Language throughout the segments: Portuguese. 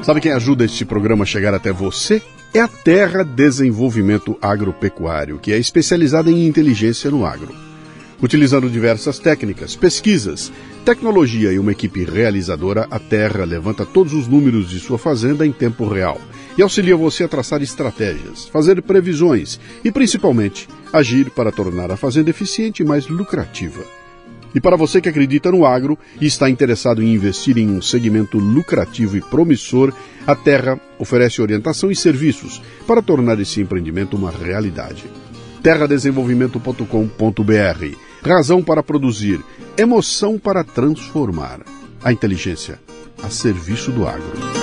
Sabe quem ajuda este programa a chegar até você? É a Terra Desenvolvimento Agropecuário, que é especializada em inteligência no agro. Utilizando diversas técnicas, pesquisas, tecnologia e uma equipe realizadora, a Terra levanta todos os números de sua fazenda em tempo real e auxilia você a traçar estratégias, fazer previsões e, principalmente, agir para tornar a fazenda eficiente e mais lucrativa. E para você que acredita no agro e está interessado em investir em um segmento lucrativo e promissor, a Terra oferece orientação e serviços para tornar esse empreendimento uma realidade. terradesenvolvimento.com.br. Razão para produzir, emoção para transformar. A inteligência a serviço do agro.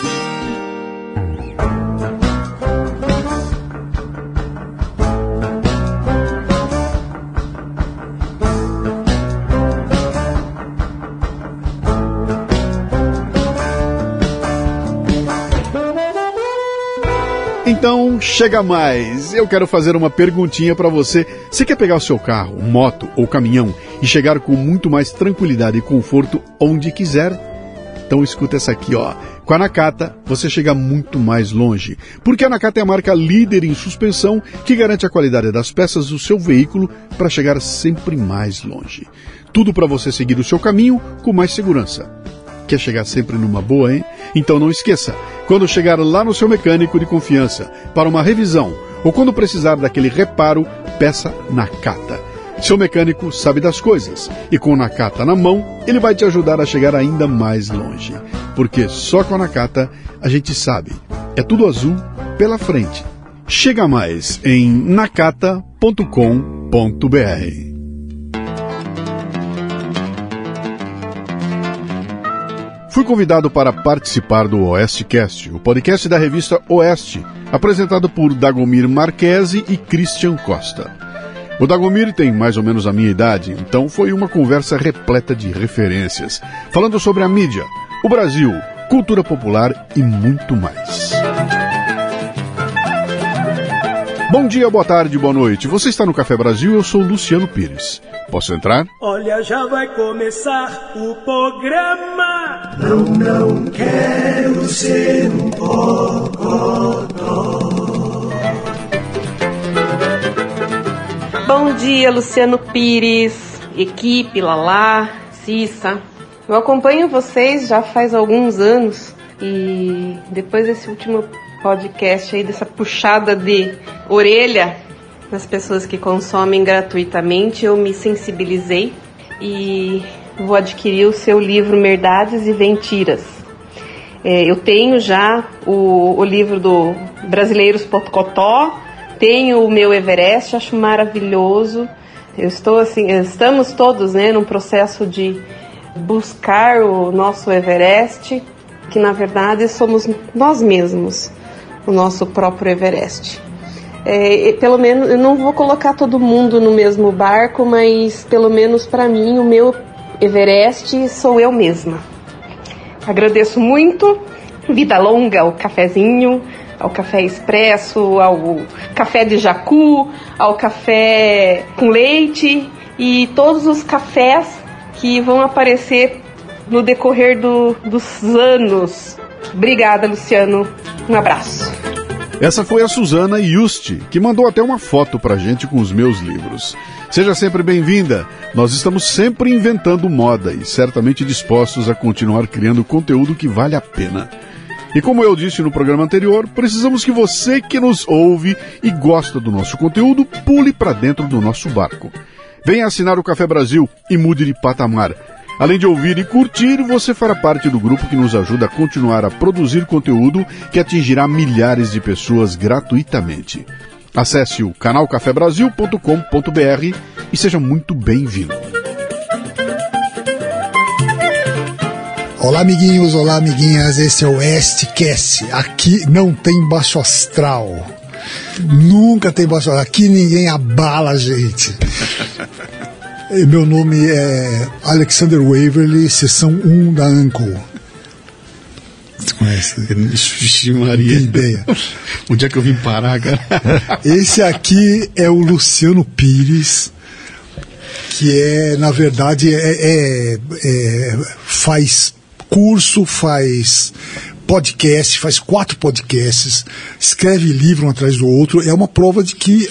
Então, chega mais. Eu quero fazer uma perguntinha para você. Você quer pegar o seu carro, moto ou caminhão e chegar com muito mais tranquilidade e conforto onde quiser? Então escuta essa aqui, ó. Com a Nakata, você chega muito mais longe. Porque a Nakata é a marca líder em suspensão que garante a qualidade das peças do seu veículo para chegar sempre mais longe. Tudo para você seguir o seu caminho com mais segurança. Quer chegar sempre numa boa, hein? Então não esqueça, quando chegar lá no seu mecânico de confiança para uma revisão ou quando precisar daquele reparo, peça Nakata. Seu mecânico sabe das coisas e com Nakata na mão, ele vai te ajudar a chegar ainda mais longe. Porque só com a Nakata a gente sabe, é tudo azul pela frente. Chega mais em nakata.com.br. Fui convidado para participar do OestCast, o podcast da revista Oeste, apresentado por Dagomir Marquesi e Christian Costa. O Dagomir tem mais ou menos a minha idade, então foi uma conversa repleta de referências, falando sobre a mídia, o Brasil, cultura popular e muito mais. Bom dia, boa tarde, boa noite. Você está no Café Brasil, eu sou Luciano Pires. Posso entrar? Olha, já vai começar o programa. Não quero ser um bocodó. Bom dia, Luciano Pires, equipe, Lalá, Cissa. Eu acompanho vocês já faz alguns anos e depois desse último podcast aí, dessa puxada de orelha das pessoas que consomem gratuitamente, eu me sensibilizei e vou adquirir o seu livro Merdades e Ventiras. Eu tenho já o livro do Brasileiros Pocotó, tenho o meu Everest, acho maravilhoso. Eu estou assim, estamos todos, né, num processo de buscar o nosso Everest, que na verdade somos nós mesmos, o nosso próprio Everest. Pelo menos, eu não vou colocar todo mundo no mesmo barco, mas pelo menos para mim, o meu Everest sou eu mesma. Agradeço muito, vida longa ao cafezinho, ao café expresso, ao café de jacu, ao café com leite e todos os cafés que vão aparecer no decorrer dos anos. Obrigada, Luciano. Um abraço. Essa foi a Suzana Yusti, que mandou até uma foto pra gente com os meus livros. Seja sempre bem-vinda. Nós estamos sempre inventando moda e certamente dispostos a continuar criando conteúdo que vale a pena. E como eu disse no programa anterior, precisamos que você que nos ouve e gosta do nosso conteúdo, pule para dentro do nosso barco. Venha assinar o Café Brasil e mude de patamar. Além de ouvir e curtir, você fará parte do grupo que nos ajuda a continuar a produzir conteúdo que atingirá milhares de pessoas gratuitamente. Acesse o canal cafebrasil.com.br e seja muito bem-vindo. Olá, amiguinhos, olá, amiguinhas, esse é o OestCast. Aqui não tem baixo astral. Nunca tem baixo astral. Aqui ninguém abala a gente. Meu nome é Alexander Waverly, seção 1 da Anchor. Você conhece? Vixe, Maria. Tem ideia. Onde é que eu vim parar, cara? Esse aqui é o Luciano Pires, que na verdade, faz curso, faz podcast, faz 4 podcasts, escreve livro um atrás do outro. É uma prova de que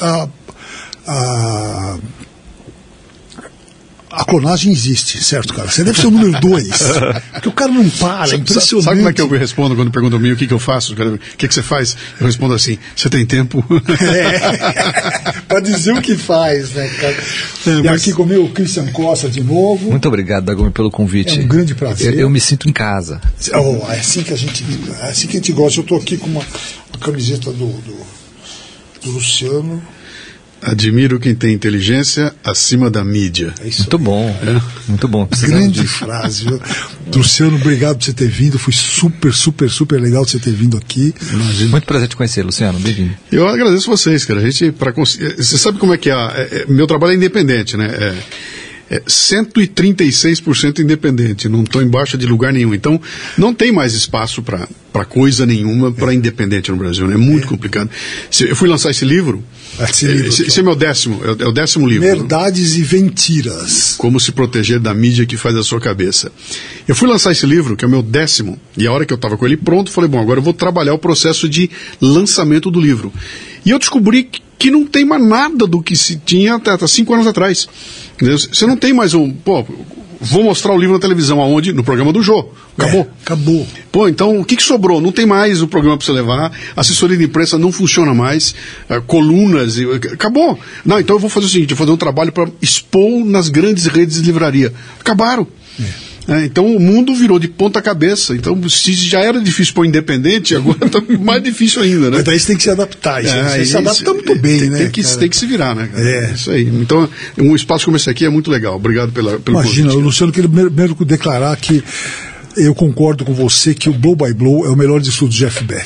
a clonagem existe, certo, cara? Você deve ser o número 2. Porque o cara não para, é impressionante. Sabe como é que eu respondo quando perguntam a mim o que eu faço? O que você faz? Eu respondo assim, você tem tempo? Para dizer o que faz, né, cara? E aqui comigo o Christian Costa de novo. Muito obrigado, Dagomir, pelo convite. É um grande prazer. Eu me sinto em casa. É assim que a gente gosta. Eu estou aqui com uma camiseta do Luciano. Admiro quem tem inteligência acima da mídia. É isso. Muito bom, muito bom. Grande frase, viu? Luciano, obrigado por você ter vindo. Foi super legal você ter vindo aqui. Muito prazer te conhecer, Luciano. Bem-vindo. Eu agradeço vocês, cara. Você sabe como é que é? Meu trabalho é independente, né? 136% independente, não estou embaixo de lugar nenhum. Então, não tem mais espaço para coisa nenhuma para independente no Brasil, né? É muito complicado. Eu fui lançar esse livro, esse é meu 10º, é o 10º livro. Verdades e Mentiras. Como se proteger da mídia que faz a sua cabeça. Eu fui lançar esse livro, que é o meu 10º, e a hora que eu estava com ele pronto, falei, bom, agora eu vou trabalhar o processo de lançamento do livro. E eu descobri que não tem mais nada do que se tinha há 5 anos atrás. Você não tem mais vou mostrar o livro na televisão, aonde? No programa do Jô. Acabou. Acabou. Pô, então o que sobrou? Não tem mais o programa para você levar, assessoria de imprensa não funciona mais, colunas, acabou. Não, então eu vou fazer o seguinte, eu vou fazer um trabalho para expor nas grandes redes de livraria. Acabaram. Então o mundo virou de ponta cabeça. Então, se já era difícil pôr independente, agora está mais difícil ainda, né? Mas daí você tem que se adaptar. Você se adapta muito bem, né? Tem que se virar, né? É isso aí. Então, um espaço como esse aqui é muito legal. Obrigado pelo Imagina, convite. Luciano, queria primeiro declarar que eu concordo com você que o Blow by Blow é o melhor de estudo de Jeff Beck.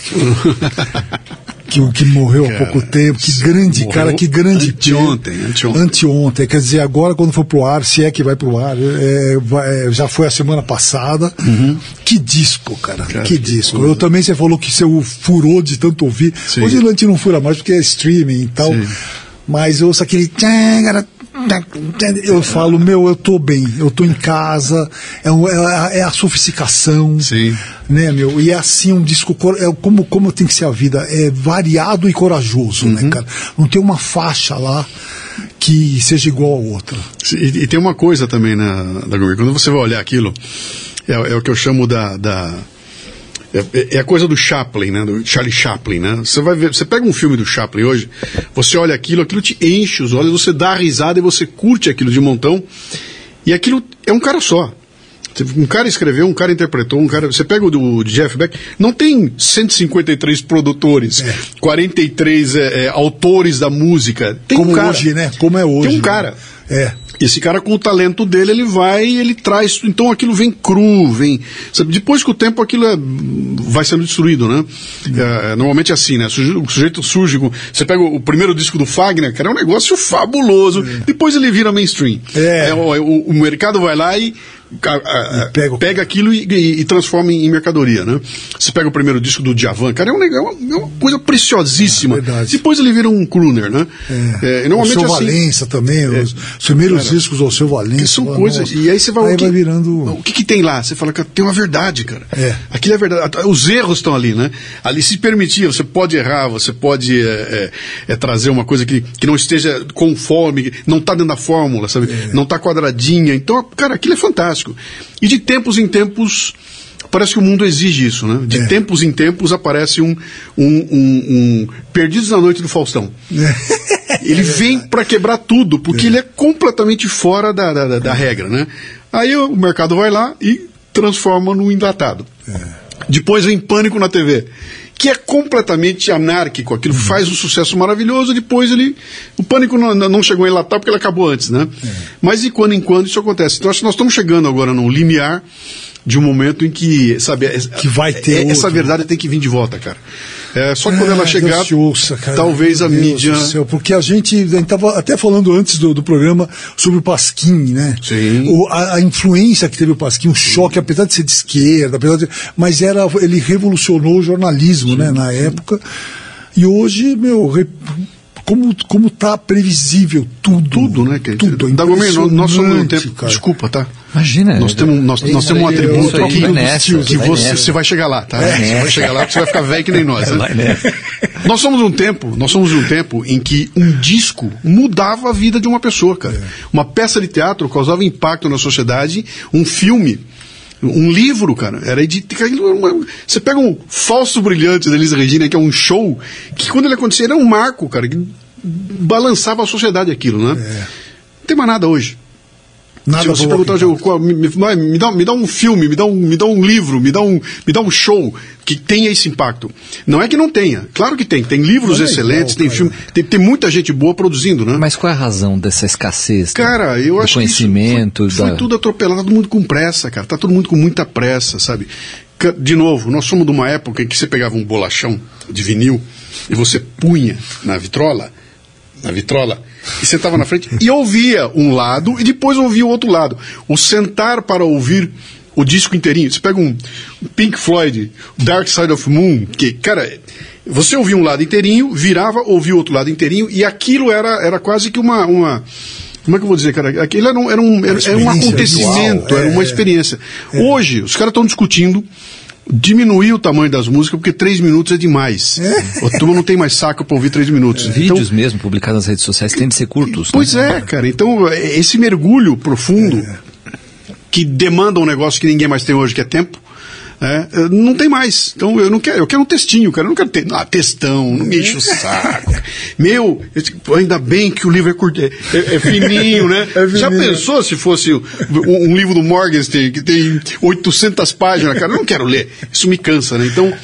que morreu há pouco tempo, que grande cara, que grande anteontem, quer dizer, agora quando for pro ar, se é que vai pro ar, já foi a semana passada. Que disco, cara, que disco. Eu também, você falou que você furou de tanto ouvir. Sim. Hoje a gente não fura mais porque é streaming e tal. Sim. Mas eu ouço aquele... Eu falo, eu tô bem, eu tô em casa, é a sofisticação. Sim. Né, e é assim um disco, como tem que ser a vida, é variado e corajoso, né, cara? Não tem uma faixa lá que seja igual a outra. E tem uma coisa também, né, Dagomir, quando você vai olhar aquilo, é o que eu chamo é a coisa do Chaplin, né? Do Charlie Chaplin, né? Você vai ver, você pega um filme do Chaplin hoje, você olha aquilo te enche os olhos, você dá a risada e você curte aquilo de montão. E aquilo é um cara só. Um cara escreveu, um cara interpretou, você pega o do Jeff Beck, não tem 153 produtores, 43 autores da música. Tem como um cara, hoje, né? Como é hoje. Tem um cara. Né? Esse cara, com o talento dele, ele traz, então aquilo vem cru, sabe, depois que o tempo aquilo vai sendo destruído, né? Normalmente é assim, né? O sujeito surge você pega o primeiro disco do Fagner, que era um negócio fabuloso, depois ele vira mainstream. O mercado vai lá e pega aquilo e transforma em mercadoria, né? Você pega o primeiro disco do Djavan, cara, é uma coisa preciosíssima. Depois ele vira um crooner, né? Normalmente o seu Valença também, os primeiros discos do seu Valença. Que são coisas, e aí você vai virando... O que tem lá? Você fala, cara, tem uma verdade, cara. Aquilo é verdade. Os erros estão ali, né? Ali se permitir, você pode errar, você pode trazer uma coisa que não esteja conforme, não está dentro da fórmula, sabe? Não está quadradinha. Então, cara, aquilo é fantástico. E de tempos em tempos, parece que o mundo exige isso, né? De tempos em tempos aparece um Perdidos na Noite do Faustão. Ele vem para quebrar tudo, porque ele é completamente fora da regra, né? Aí o mercado vai lá e transforma no enlatado. Depois vem Pânico na TV, que é completamente anárquico, aquilo faz um sucesso maravilhoso, depois o Pânico não chegou a enlatar porque ele acabou antes, né? Mas de quando em quando isso acontece. Então acho que nós estamos chegando agora no limiar de um momento em que, sabe, que vai ter essa verdade tem que vir de volta, cara. Só que quando ela chegar, talvez a mídia... Porque a gente estava até falando antes do programa sobre o Pasquim, né? Sim. A influência que teve o Pasquim, o choque, apesar de ser de esquerda, mas ele revolucionou o jornalismo, né, na época. E hoje, como tá previsível tudo. Tudo, né? Tudo. Dagomir, nós somos um tempo. Cara. Desculpa, tá? Imagina. Nós temos um atributo aqui que você você vai chegar lá, tá? Você vai chegar lá porque você vai ficar velho que nem nós. Né? Nós somos um tempo em que um disco mudava a vida de uma pessoa, cara. Uma peça de teatro causava impacto na sociedade, um filme. Um livro, cara, você pega um Fausto Brilhante da Elis Regina, que é um show, que quando ele acontecia era um marco, cara, que balançava a sociedade aquilo, né? Não tem mais nada hoje. Nada. Se você perguntar, me dá um filme, me dá um livro, me dá um show que tenha esse impacto. Não é que não tenha, claro que tem. Tem livros excelentes, tem filme, tem muita gente boa produzindo, né? Mas qual é a razão dessa escassez? Cara, eu acho conhecimento, que foi tudo atropelado, todo mundo com pressa, cara. Tá todo mundo com muita pressa, sabe? De novo, nós somos de uma época em que você pegava um bolachão de vinil e você punha na vitrola, e sentava na frente e ouvia um lado e depois ouvia o outro lado. O sentar para ouvir o disco inteirinho. Você pega um Pink Floyd, Dark Side of the Moon, que, cara, você ouvia um lado inteirinho, virava, ouvia o outro lado inteirinho, e aquilo era quase que uma como é que eu vou dizer, cara? Aquilo era um acontecimento, visual, era uma experiência. Hoje, os caras estão discutindo diminuir o tamanho das músicas, porque 3 minutos é demais. O turma não tem mais saco para ouvir 3 minutos. Vídeos mesmo publicados nas redes sociais têm de ser curtos. Pois né? Cara. Então, esse mergulho profundo que demanda um negócio que ninguém mais tem hoje, que é tempo, não tem mais. Então eu quero um textinho, cara. Eu não quero ter textão, não me enche o saco. Ainda bem que o livro é curto, é fininho, né? Já pensou se fosse um livro do Morgenstern que tem 800 páginas, cara? Eu não quero ler. Isso me cansa, né? Então,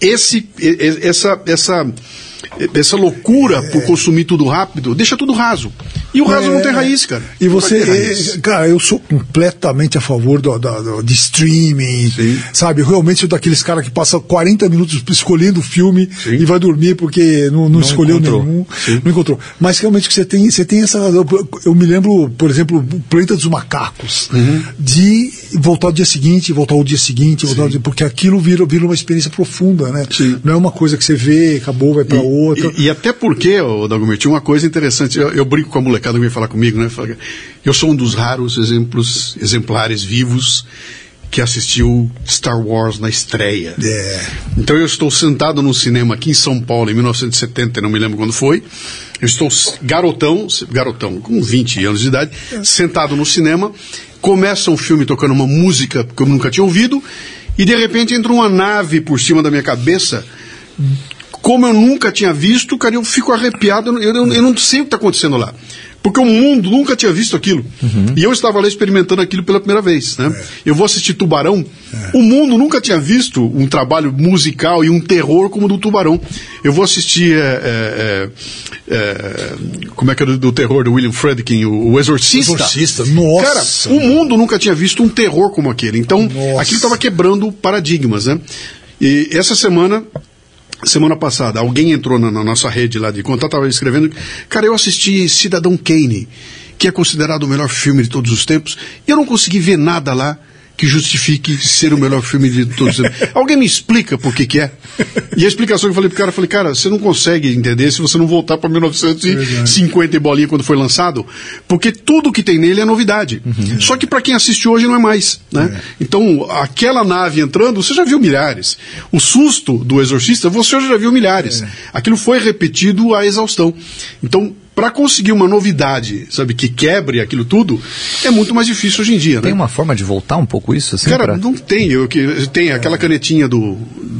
essa loucura por consumir tudo rápido deixa tudo raso. E o raso não tem raiz, cara. E você, cara, eu sou completamente a favor de streaming, sabe? Realmente sou daqueles caras que passam 40 minutos escolhendo o filme e vai dormir porque não escolheu nenhum, não encontrou. Mas realmente que você tem essa. Eu me lembro, por exemplo, o Planeta dos Macacos, de voltar ao dia seguinte, porque aquilo vira uma experiência profunda, né? Não é uma coisa que você vê, acabou, vai pra outra. E até porque, Dagomir, tinha uma coisa interessante, eu brinco com a molecada que vem falar comigo, né? Eu sou um dos raros exemplares vivos que assistiu Star Wars na estreia. Então eu estou sentado num cinema aqui em São Paulo em 1970, não me lembro quando foi. Eu estou garotão, com 20 anos de idade, sentado no cinema, começa um filme tocando uma música que eu nunca tinha ouvido, e de repente entra uma nave por cima da minha cabeça, como eu nunca tinha visto, cara, eu fico arrepiado, eu não sei o que está acontecendo lá. Porque o mundo nunca tinha visto aquilo. E eu estava lá experimentando aquilo pela primeira vez, né? Eu vou assistir Tubarão. O mundo nunca tinha visto um trabalho musical e um terror como o do Tubarão. Eu vou assistir como é que é do terror do William Friedkin, o Exorcista. Nossa! Cara, o mundo nunca tinha visto um terror como aquele. Então, aquilo estava quebrando paradigmas, né? E essa semana passada, alguém entrou na nossa rede lá de contato, estava escrevendo, cara, eu assisti Cidadão Kane, que é considerado o melhor filme de todos os tempos, e eu não consegui ver nada lá que justifique ser o melhor filme de todos os tempos. Alguém me explica por que é? E a explicação que eu falei, cara, você não consegue entender se você não voltar para 1950 e bolinha quando foi lançado, porque tudo que tem nele é novidade. Só que para quem assiste hoje não é mais, né? Então, aquela nave entrando, você já viu milhares. O susto do Exorcista, você já viu milhares. Aquilo foi repetido à exaustão. Então, para conseguir uma novidade, sabe, que quebre aquilo tudo, é muito mais difícil hoje em dia, né? Tem uma forma de voltar um pouco isso? Assim, cara, não tem. Tem aquela canetinha dos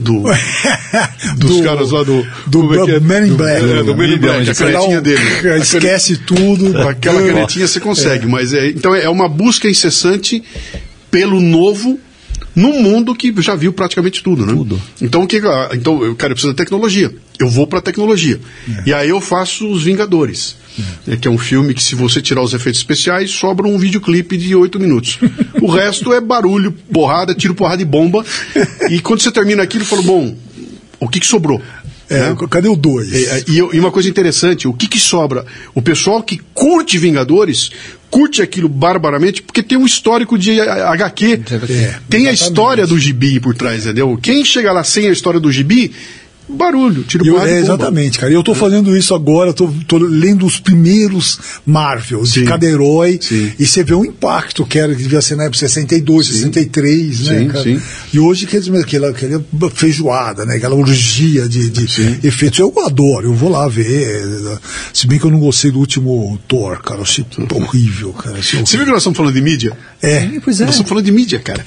caras lá do Men in Black. Do Men in Black, a canetinha dele. Esquece tudo. Aquela canetinha você consegue, mas então é uma busca incessante pelo novo num mundo que já viu praticamente tudo, né? Então, eu preciso da tecnologia. Eu vou para a tecnologia. E aí eu faço Os Vingadores, que é um filme que, se você tirar os efeitos especiais, sobra um videoclipe de 8 minutos. O resto é barulho, porrada, tiro, porrada e bomba. E quando você termina aquilo, eu falo, bom, o que sobrou? Cadê o 2? E uma coisa interessante, o que sobra? O pessoal que curte Vingadores curte aquilo barbaramente porque tem um histórico de HQ. Tem a história do gibi por trás, entendeu? Quem chega lá sem a história do gibi barulho, tira o porrada e bomba. Exatamente, cara. Eu tô fazendo isso agora, tô lendo os primeiros Marvels de cada herói, e você vê o impacto que devia ser na época 62, 63, né, cara? Sim. E hoje, aquela feijoada, né? Aquela orgia de efeitos. Eu adoro, eu vou lá ver. Se bem que eu não gostei do último Thor, cara. Eu achei horrível, cara. Você viu que nós estamos falando de mídia? Pois é. Nós estamos falando de mídia, cara.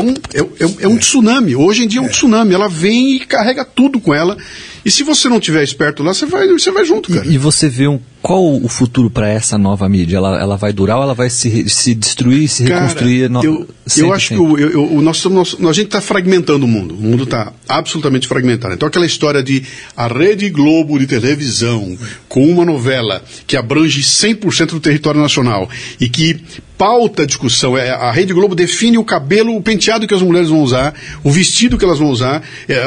É um tsunami. Hoje em dia é um tsunami. Ela vem e carrega tudo com ela. E se você não tiver esperto lá, você vai junto, cara. E você vê qual o futuro para essa nova mídia? Ela vai durar ou ela vai se destruir, se reconstruir? Eu acho que a gente está fragmentando o mundo. O mundo está absolutamente fragmentado. Então aquela história de a Rede Globo de televisão com uma novela que abrange 100% do território nacional e que pauta a discussão, a Rede Globo define o cabelo, o penteado que as mulheres vão usar, o vestido que elas vão usar,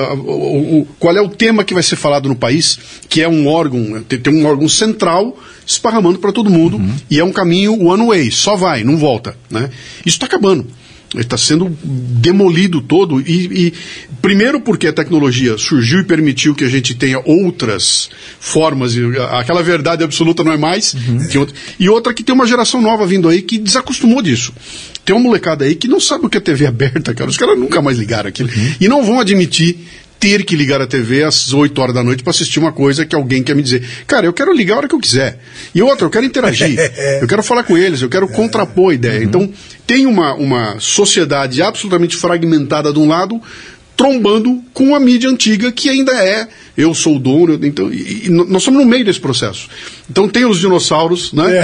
qual é o tema que vai ser falado no país, que é um órgão, tem um órgão central esparramando para todo mundo, e é um caminho one way, só vai, não volta, né? Isso está acabando. Ele está sendo demolido todo, e primeiro porque a tecnologia surgiu e permitiu que a gente tenha outras formas, aquela verdade absoluta não é mais, e outra que tem uma geração nova vindo aí que desacostumou disso. Tem uma molecada aí que não sabe o que é TV aberta, cara, os caras nunca mais ligaram aquilo, e não vão admitir ter que ligar a TV às 8 horas da noite para assistir uma coisa que alguém quer me dizer. Cara, eu quero ligar a hora que eu quiser. E outra, eu quero interagir. Eu quero falar com eles, eu quero contrapor a ideia. Então, tem uma sociedade absolutamente fragmentada de um lado, trombando com a mídia antiga, que ainda eu sou o dono, então, e nós somos no meio desse processo. Então tem os dinossauros, né?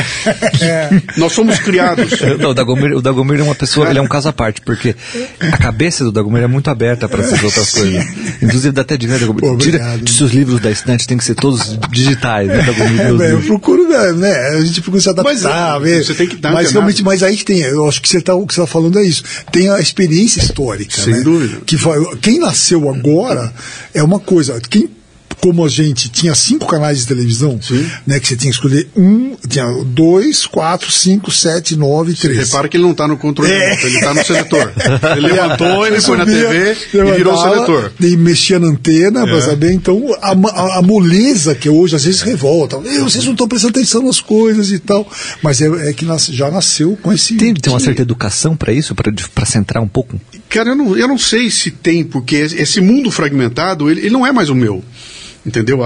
Nós somos criados. Não, o Dagomir é uma pessoa, ele é um caso à parte, porque a cabeça do Dagomir é muito aberta para essas outras coisas. Inclusive dá até dinheiro, Dagomir. Tira de seus livros da estante, tem que ser todos digitais, né, Dagomir? Eu procuro, né? A gente procura se adaptar, você tem que dar. Mas realmente, mas aí tem, eu acho que o que você está falando é isso. Tem a experiência histórica, sem dúvida. Quem nasceu agora é uma coisa. Como a gente tinha 5 canais de televisão, né, que você tinha que escolher tinha 2, 4, 5, 7, 9, 13. Repara que ele não está no controle, ele está no seletor. Ele levantou, ele foi na TV e virou o seletor. E mexia na antena para saber. Então, a moleza que hoje às vezes revolta. Vocês não estão prestando atenção nas coisas e tal. Mas é que já nasceu com esse... Tem uma certa educação para isso, para centrar um pouco? Cara, eu não sei se tem, porque esse mundo fragmentado, ele não é mais o meu. Entendeu?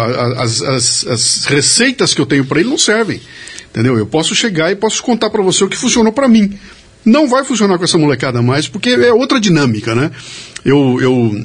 As receitas que eu tenho para ele não servem. Entendeu? Eu posso chegar e posso contar para você o que funcionou para mim. Não vai funcionar com essa molecada mais, porque é outra dinâmica, né? Eu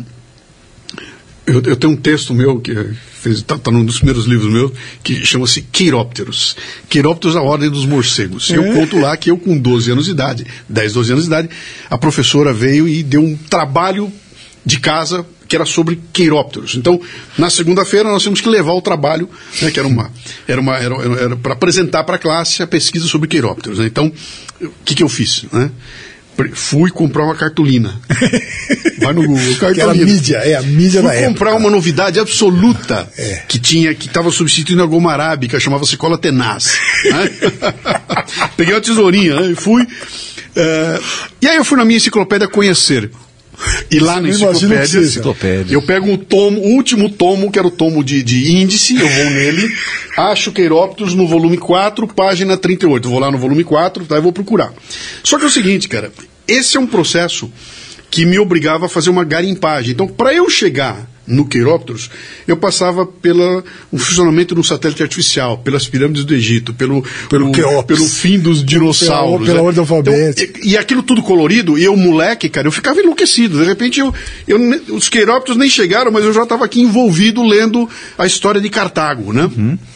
tenho um texto meu que está num dos primeiros livros meus, que chama-se Quirópteros. Quirópteros, a ordem dos morcegos. Eu conto lá que eu, com 12 anos de idade, 10, 12 anos de idade, a professora veio e deu um trabalho de casa que era sobre quirópteros. Então, na segunda-feira nós tínhamos que levar o trabalho, né, que era para apresentar para a classe a pesquisa sobre quirópteros. Né? Então, o que eu fiz? Né? Fui comprar uma cartolina. Vai no Google, cartolina. Que era a mídia da época. Fui comprar uma novidade absoluta que estava substituindo a goma arábica, chamava-se cola tenaz. Né? Peguei uma tesourinha, né, e fui. E aí eu fui na minha enciclopédia conhecer. E lá na enciclopédia, eu pego o último tomo, que era o tomo de índice, eu vou nele, acho Quirópteros no volume 4, página 38. Eu vou lá no volume 4, tá, eu vou procurar. Só que é o seguinte, cara, esse é um processo que me obrigava a fazer uma garimpagem. Então, para eu chegar no Quirópteros, eu passava pelo funcionamento de um satélite artificial, pelas pirâmides do Egito, pelo fim dos dinossauros. Pela ordem alfabética. Então, e aquilo tudo colorido, e eu, moleque, cara, eu ficava enlouquecido. De repente, os Quirópteros nem chegaram, mas eu já estava aqui envolvido lendo a história de Cartago, né?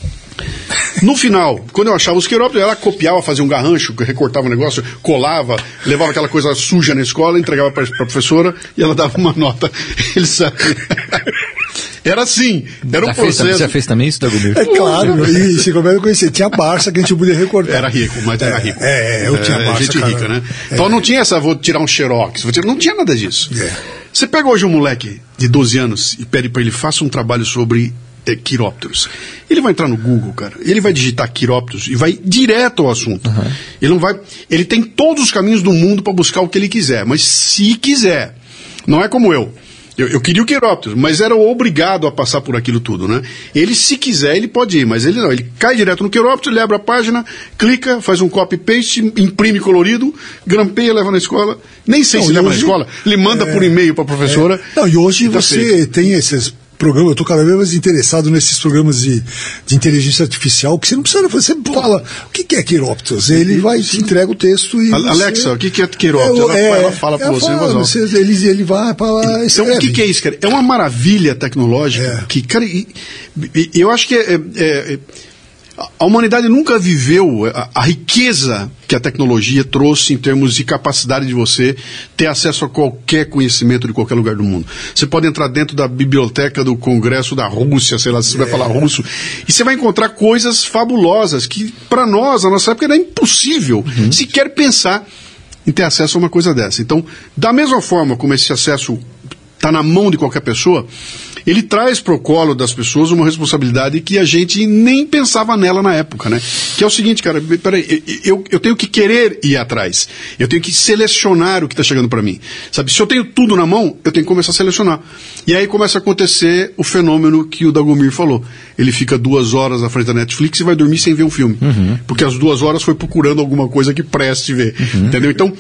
No final, quando eu achava os Quirópteros, ela copiava, fazia um garrancho, recortava o negócio, colava, levava aquela coisa suja na escola, entregava para a professora e ela dava uma nota. Ele sabe. Era assim, era um processo. Você já fez também isso, Dagomir? É claro, e se começa a conhecer. Tinha Barça que a gente podia recortar. Era rico, mas era rico. Eu tinha Barça. Gente rica, né? Então não tinha essa, vou tirar um xerox, não tinha nada disso. Você pega hoje um moleque de 12 anos e pede para ele, faça um trabalho sobre quirópteros. Ele vai entrar no Google, cara, ele vai digitar quirópteros e vai direto ao assunto. Ele não vai, ele tem todos os caminhos do mundo para buscar o que ele quiser, mas se quiser, não é como eu Eu queria o quiróptero, mas era obrigado a passar por aquilo tudo, né? Ele, se quiser, ele pode ir, mas ele não. Ele cai direto no quiróptero, ele abre a página, clica, faz um copy-paste, imprime colorido, grampeia, leva na escola. Nem sei se leva na escola. Ele manda por e-mail para a professora. Não, e hoje você tem esses programas, eu estou cada vez mais interessado nesses programas de inteligência artificial, que você não precisa, você fala, o que é quirópteros? Ele vai, te entrega o texto e Alexa, o que é quirópteros? Ela fala para você. Ele vai para lá. Então, o que é isso, cara? É uma maravilha tecnológica que, cara, eu acho que a humanidade nunca viveu a riqueza que a tecnologia trouxe em termos de capacidade de você ter acesso a qualquer conhecimento de qualquer lugar do mundo. Você pode entrar dentro da biblioteca do Congresso da Rússia, sei lá, se você vai falar russo, e você vai encontrar coisas fabulosas que, para nós, na nossa época, era impossível sequer pensar em ter acesso a uma coisa dessa. Então, da mesma forma como esse acesso está na mão de qualquer pessoa, ele traz para o colo das pessoas uma responsabilidade que a gente nem pensava nela na época, né? Que é o seguinte, cara, peraí, eu tenho que querer ir atrás, eu tenho que selecionar o que está chegando para mim, sabe? Se eu tenho tudo na mão, eu tenho que começar a selecionar. E aí começa a acontecer o fenômeno que o Dagomir falou. Ele fica 2 horas na frente da Netflix e vai dormir sem ver um filme, porque as 2 horas foi procurando alguma coisa que preste ver, entendeu? Então,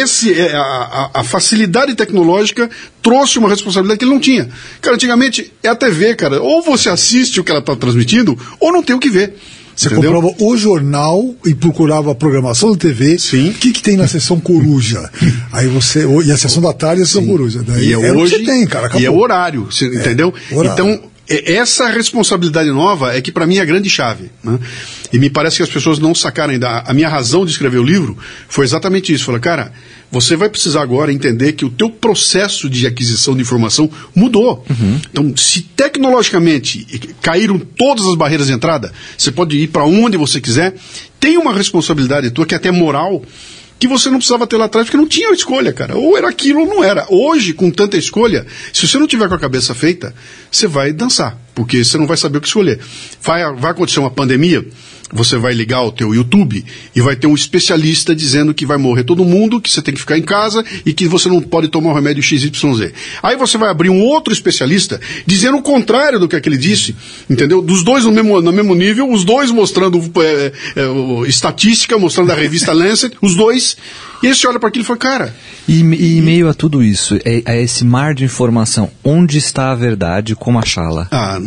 a facilidade tecnológica trouxe uma responsabilidade que ele não tinha. Cara, antigamente é a TV, cara. Ou você assiste o que ela está transmitindo, ou não tem o que ver. Você comprava o jornal e procurava a programação da TV. Sim. O que tem na sessão coruja? Aí você. E a sessão da tarde e a sessão coruja. Daí e hoje, o que você tem, cara. Acabou. E é o horário, você entendeu? Horário. Então, essa responsabilidade nova é que para mim é a grande chave, né? E me parece que as pessoas não sacaram ainda. A minha razão de escrever o livro foi exatamente isso. Falei, cara, você vai precisar agora entender que o teu processo de aquisição de informação mudou. Então, se tecnologicamente caíram todas as barreiras de entrada, você pode ir para onde você quiser, tem uma responsabilidade tua que é até moral, que você não precisava ter lá atrás, porque não tinha escolha, cara. Ou era aquilo ou não era. Hoje, com tanta escolha, se você não tiver com a cabeça feita, você vai dançar, porque você não vai saber o que escolher. Vai acontecer uma pandemia, você vai ligar o teu YouTube e vai ter um especialista dizendo que vai morrer todo mundo, que você tem que ficar em casa e que você não pode tomar o remédio XYZ. Aí você vai abrir um outro especialista dizendo o contrário do que ele disse, entendeu? Dos dois no mesmo nível, os dois mostrando estatística, mostrando a revista Lancet, os dois, e aí você olha para aquilo e fala, cara... E em meio a tudo isso, a esse mar de informação, onde está a verdade, como achá-la?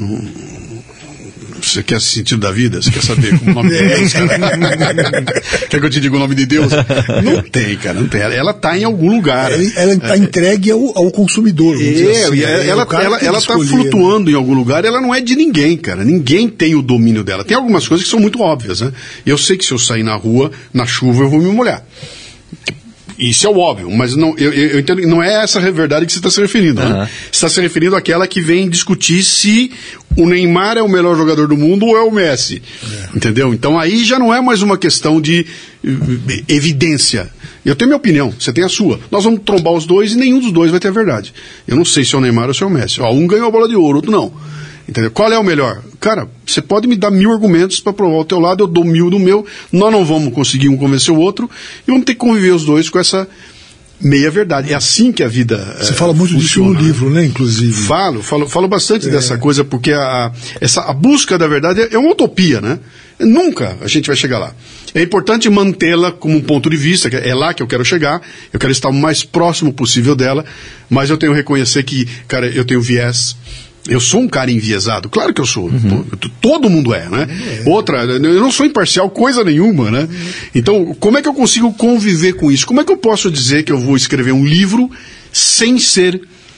Você quer sentido da vida? Você quer saber como o nome de Deus, cara? Quer que eu te diga o nome de Deus? Não tem, cara, não tem. Ela está em algum lugar. Ela está entregue ao consumidor. Assim, ela está flutuando em algum lugar, ela não é de ninguém, cara. Ninguém tem o domínio dela. Tem algumas coisas que são muito óbvias, né? Eu sei que se eu sair na rua, na chuva, eu vou me molhar. Isso é o óbvio, mas não, eu entendo, não é essa a verdade que você está se referindo, né? Você está se referindo àquela que vem discutir se o Neymar é o melhor jogador do mundo ou é o Messi, entendeu? Então aí já não é mais uma questão de evidência. Eu tenho minha opinião, você tem a sua. Nós vamos trombar os dois e nenhum dos dois vai ter a verdade. Eu não sei se é o Neymar ou se é o Messi. Um ganhou a bola de ouro, outro não. Entendeu? Qual é o melhor? Cara, você pode me dar 1000 argumentos para provar o teu lado, eu dou 1000 do meu, nós não vamos conseguir um convencer o outro, e vamos ter que conviver os dois com essa meia-verdade. É assim que a vida Você fala muito disso no livro, né, inclusive? Falo bastante dessa coisa, porque a busca da verdade é uma utopia, né? Nunca a gente vai chegar lá. É importante mantê-la como um ponto de vista, que é lá que eu quero chegar, eu quero estar o mais próximo possível dela, mas eu tenho que reconhecer que, cara, eu tenho viés. Eu sou um cara enviesado, claro que eu sou, todo mundo é, né? Outra, eu não sou imparcial coisa nenhuma, né? Então, como é que eu consigo conviver com isso? Como é que eu posso dizer que eu vou escrever um livro sem ser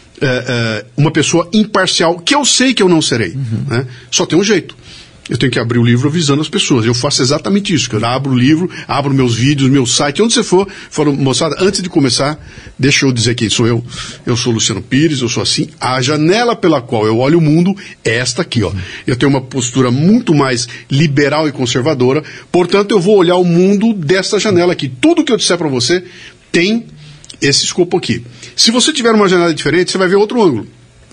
uma pessoa imparcial, que eu sei que eu não serei, né? Só tem um jeito. Eu tenho que abrir o livro avisando as pessoas. Eu faço exatamente isso. Eu abro o livro, abro meus vídeos, meu site, onde você for, falo, moçada, antes de começar, deixa eu dizer quem sou eu. Eu sou Luciano Pires, eu sou assim. A janela pela qual eu olho o mundo é esta aqui, ó. Eu tenho uma postura muito mais liberal e conservadora, portanto eu vou olhar o mundo desta janela aqui. Tudo que eu disser para você tem esse escopo aqui. Se você tiver uma janela diferente, você vai ver outro ângulo.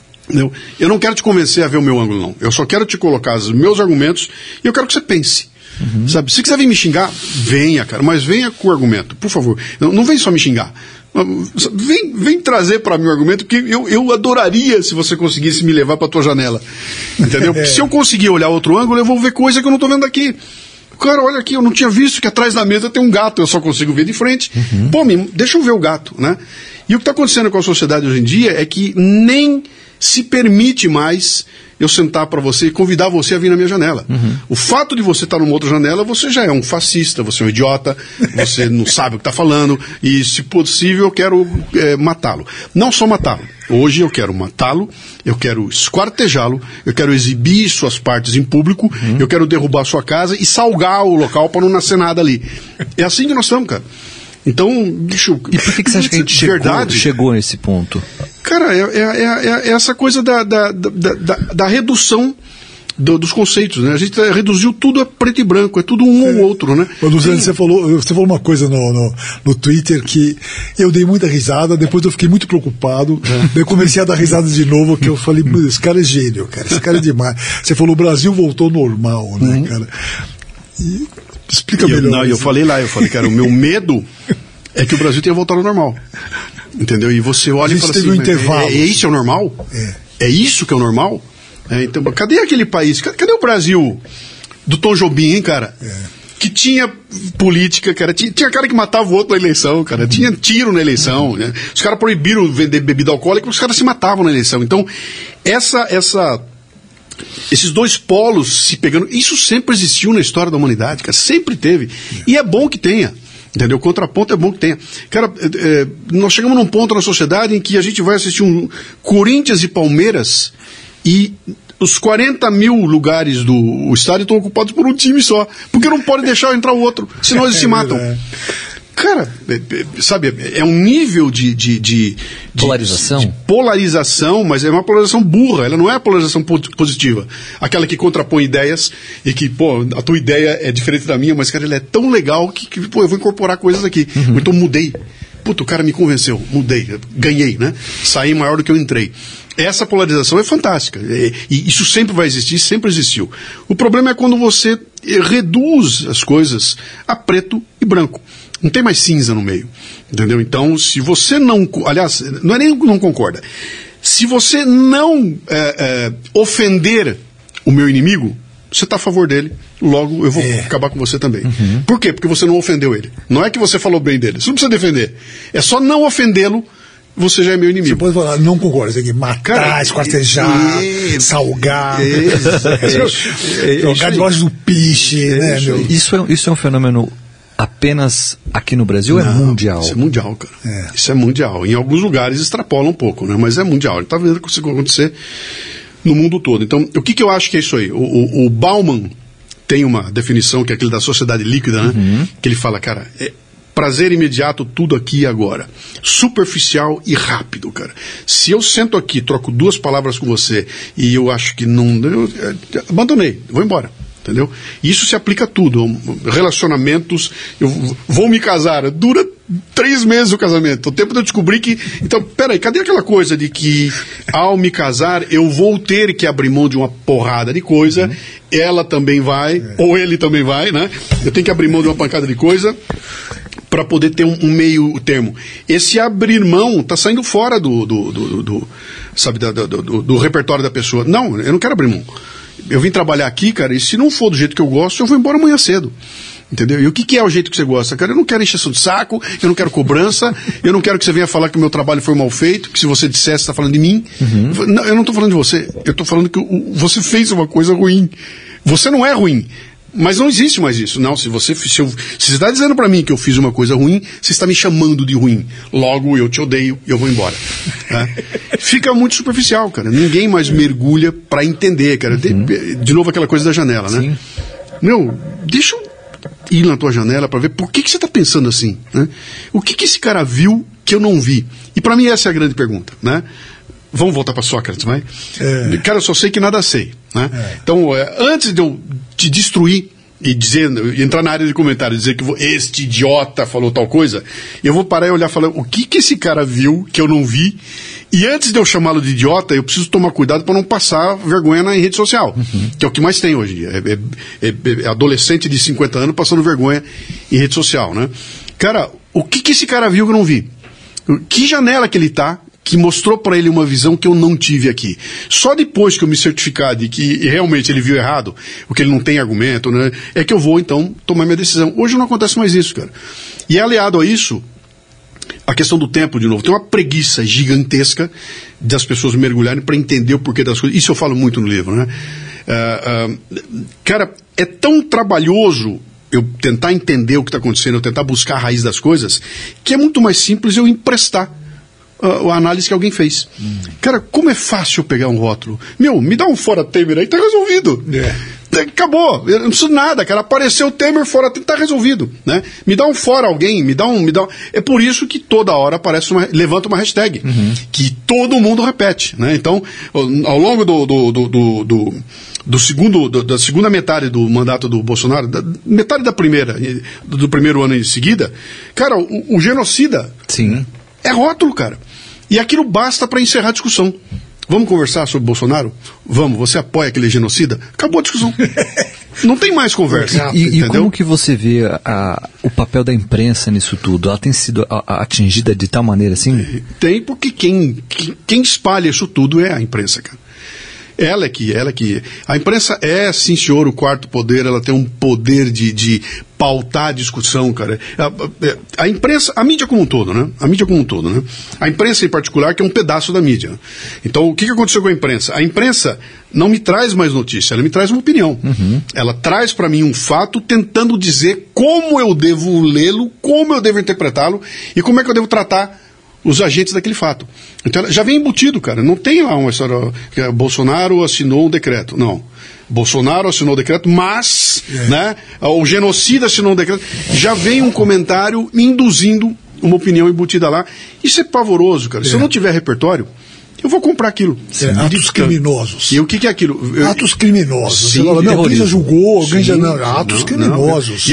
Eu não quero te convencer a ver o meu ângulo, não. Eu só quero te colocar os meus argumentos e eu quero que você pense. Sabe? Se quiser vir me xingar, venha, cara, mas venha com o argumento, por favor. Não vem só me xingar. Vem trazer para mim o argumento, porque eu adoraria se você conseguisse me levar para tua janela. Entendeu? Porque se eu conseguir olhar outro ângulo, eu vou ver coisa que eu não estou vendo aqui. Cara, olha aqui, eu não tinha visto que atrás da mesa tem um gato, eu só consigo ver de frente. Pô, deixa eu ver o gato, né? E o que está acontecendo com a sociedade hoje em dia é que nem se permite mais eu sentar para você e convidar você a vir na minha janela. O fato de você estar numa outra janela, você já é um fascista, você é um idiota, você não sabe o que está falando, e se possível eu quero matá-lo. Não só matá-lo. Hoje eu quero matá-lo, eu quero esquartejá-lo, eu quero exibir suas partes em público, eu quero derrubar sua casa e salgar o local para não nascer nada ali. É assim que nós estamos, cara. Então, bicho... E por que você acha que a gente chegou nesse ponto? Cara, é essa coisa da redução dos conceitos, né? A gente reduziu tudo a preto e branco, é tudo um ou outro, né? Luciano, você falou uma coisa no Twitter que eu dei muita risada, depois eu fiquei muito preocupado, eu comecei a dar risada de novo, que eu falei, esse cara é gênio, cara, esse cara é demais. Você falou, o Brasil voltou normal, né, cara? E explica melhor. Eu falei, cara, o meu medo é que o Brasil tenha voltado ao normal. Entendeu? E você olha e fala assim, intervalo. Isso é o normal? É isso que é o normal? Então, cadê aquele país? Cadê o Brasil do Tom Jobim, hein, cara? Que tinha política, cara. Tinha cara que matava o outro na eleição, cara. Tinha tiro na eleição, né? Os caras proibiram vender bebida alcoólica, os caras se matavam na eleição. Então, esses dois polos se pegando, isso sempre existiu na história da humanidade, cara. Sempre teve. E é bom que tenha. Entendeu? O contraponto é bom que tenha. Cara, nós chegamos num ponto na sociedade em que a gente vai assistir um Corinthians e Palmeiras e os 40 mil lugares do estádio estão ocupados por um time só. Porque não pode deixar entrar o outro, senão eles se matam. Cara, sabe, é um nível de polarização. De polarização, mas é uma polarização burra, ela não é a polarização positiva. Aquela que contrapõe ideias e que, pô, a tua ideia é diferente da minha, mas, cara, ela é tão legal que pô, eu vou incorporar coisas aqui. Então mudei. Puta, o cara me convenceu, mudei, ganhei, né? Saí maior do que eu entrei. Essa polarização é fantástica. E isso sempre vai existir, sempre existiu. O problema é quando você reduz as coisas a preto e branco. Não tem mais cinza no meio, entendeu? Então, se você não... Aliás, não é nem não concorda. Se você não ofender o meu inimigo, você está a favor dele, logo eu vou acabar com você também. Por quê? Porque você não ofendeu ele. Não é que você falou bem dele. Você não precisa defender. É só não ofendê-lo, você já é meu inimigo. Você pode falar, não concorda, você tem que matar, esquartejar, salgar, jogar debaixo do piche, né, meu? Isso é um fenômeno apenas aqui no Brasil? Não, é mundial? Isso é mundial, cara. Isso é mundial. Em alguns lugares extrapola um pouco, né? Mas é mundial. Ele está vendo que isso acontecer no mundo todo. Então, o que eu acho que é isso aí? O Bauman tem uma definição que é aquele da sociedade líquida, né? Que ele fala, cara, prazer imediato, tudo aqui e agora. Superficial e rápido, cara. Se eu sento aqui, troco 2 palavras com você e eu acho que não... Eu abandonei, vou embora. Entendeu? Isso se aplica a tudo. Relacionamentos, eu vou me casar, dura 3 meses o casamento. O tempo de eu descobrir que... Então, peraí, cadê aquela coisa de que ao me casar eu vou ter que abrir mão de uma porrada de coisa, ela também vai, ou ele também vai, né? Eu tenho que abrir mão de uma pancada de coisa para poder ter um meio termo. Esse abrir mão está saindo fora do repertório da pessoa. Não, eu não quero abrir mão. Eu vim trabalhar aqui, cara, e se não for do jeito que eu gosto, eu vou embora amanhã cedo. Entendeu? E o que é o jeito que você gosta? Cara, eu não quero encheção de saco, eu não quero cobrança, eu não quero que você venha falar que o meu trabalho foi mal feito, que se você dissesse, você está falando de mim. Não, eu não estou falando de você, eu estou falando que você fez uma coisa ruim. Você não é ruim. Mas não existe mais isso. Não, se você está dizendo para mim que eu fiz uma coisa ruim, você está me chamando de ruim. Logo, eu te odeio e eu vou embora. Fica muito superficial, cara. Ninguém mais mergulha para entender, cara. De novo aquela coisa da janela, né? Sim. Meu, deixa eu ir na tua janela para ver por que você está pensando assim, né? O que esse cara viu que eu não vi? E para mim essa é a grande pergunta, né? Vamos voltar para Sócrates, vai? Cara, eu só sei que nada sei, né? Então, antes de eu te destruir e entrar na área de comentário e dizer que este idiota falou tal coisa, eu vou parar e olhar e falar, o que esse cara viu que eu não vi? E antes de eu chamá-lo de idiota, eu preciso tomar cuidado para não passar vergonha na rede social, que é o que mais tem hoje em dia. É adolescente de 50 anos passando vergonha em rede social, né? Cara, o que esse cara viu que eu não vi? Que janela que ele está, que mostrou para ele uma visão que eu não tive aqui. Só depois que eu me certificar de que realmente ele viu errado, porque ele não tem argumento, né, é que eu vou, então, tomar minha decisão. Hoje não acontece mais isso, cara. E aliado a isso, a questão do tempo, de novo, tem uma preguiça gigantesca das pessoas mergulharem para entender o porquê das coisas. Isso eu falo muito no livro, né? Cara, é tão trabalhoso eu tentar entender o que está acontecendo, eu tentar buscar a raiz das coisas, que é muito mais simples eu emprestar a análise que alguém fez. Cara, como é fácil pegar um rótulo. Me dá um fora Temer aí, tá resolvido. Acabou, eu não preciso de nada, cara. Apareceu o Temer fora Temer, tá resolvido, né? Me dá um fora alguém, me dá um. É por isso que toda hora levanta uma hashtag, que todo mundo repete, né? Então, ao longo da segunda metade do mandato do Bolsonaro, metade do primeiro ano em seguida, cara, o genocida. Sim. É rótulo, cara. E aquilo basta para encerrar a discussão. Vamos conversar sobre Bolsonaro? Vamos, você apoia aquele genocida? Acabou a discussão. Não tem mais conversa. E como que você vê o papel da imprensa nisso tudo? Ela tem sido atingida de tal maneira assim? Tem, porque quem espalha isso tudo é a imprensa, cara. Ela que a imprensa é, sim senhor, o quarto poder, ela tem um poder de pautar a discussão, cara. A imprensa, a mídia como um todo, né? A imprensa em particular, que é um pedaço da mídia. Então, o que aconteceu com a imprensa? A imprensa não me traz mais notícia, ela me traz uma opinião. Ela traz para mim um fato tentando dizer como eu devo lê-lo, como eu devo interpretá-lo e como é que eu devo tratar os agentes daquele fato. Então, já vem embutido, cara. Não tem lá uma história que Bolsonaro assinou um decreto. Não. Bolsonaro assinou o decreto, mas né, o genocida assinou um decreto. Já vem um comentário me induzindo uma opinião embutida lá. Isso é pavoroso, cara. Se eu não tiver repertório, eu vou comprar aquilo. Atos criminosos. E o que é aquilo? Atos criminosos. Sim, não, alguém já julgou, alguém já não. Atos criminosos.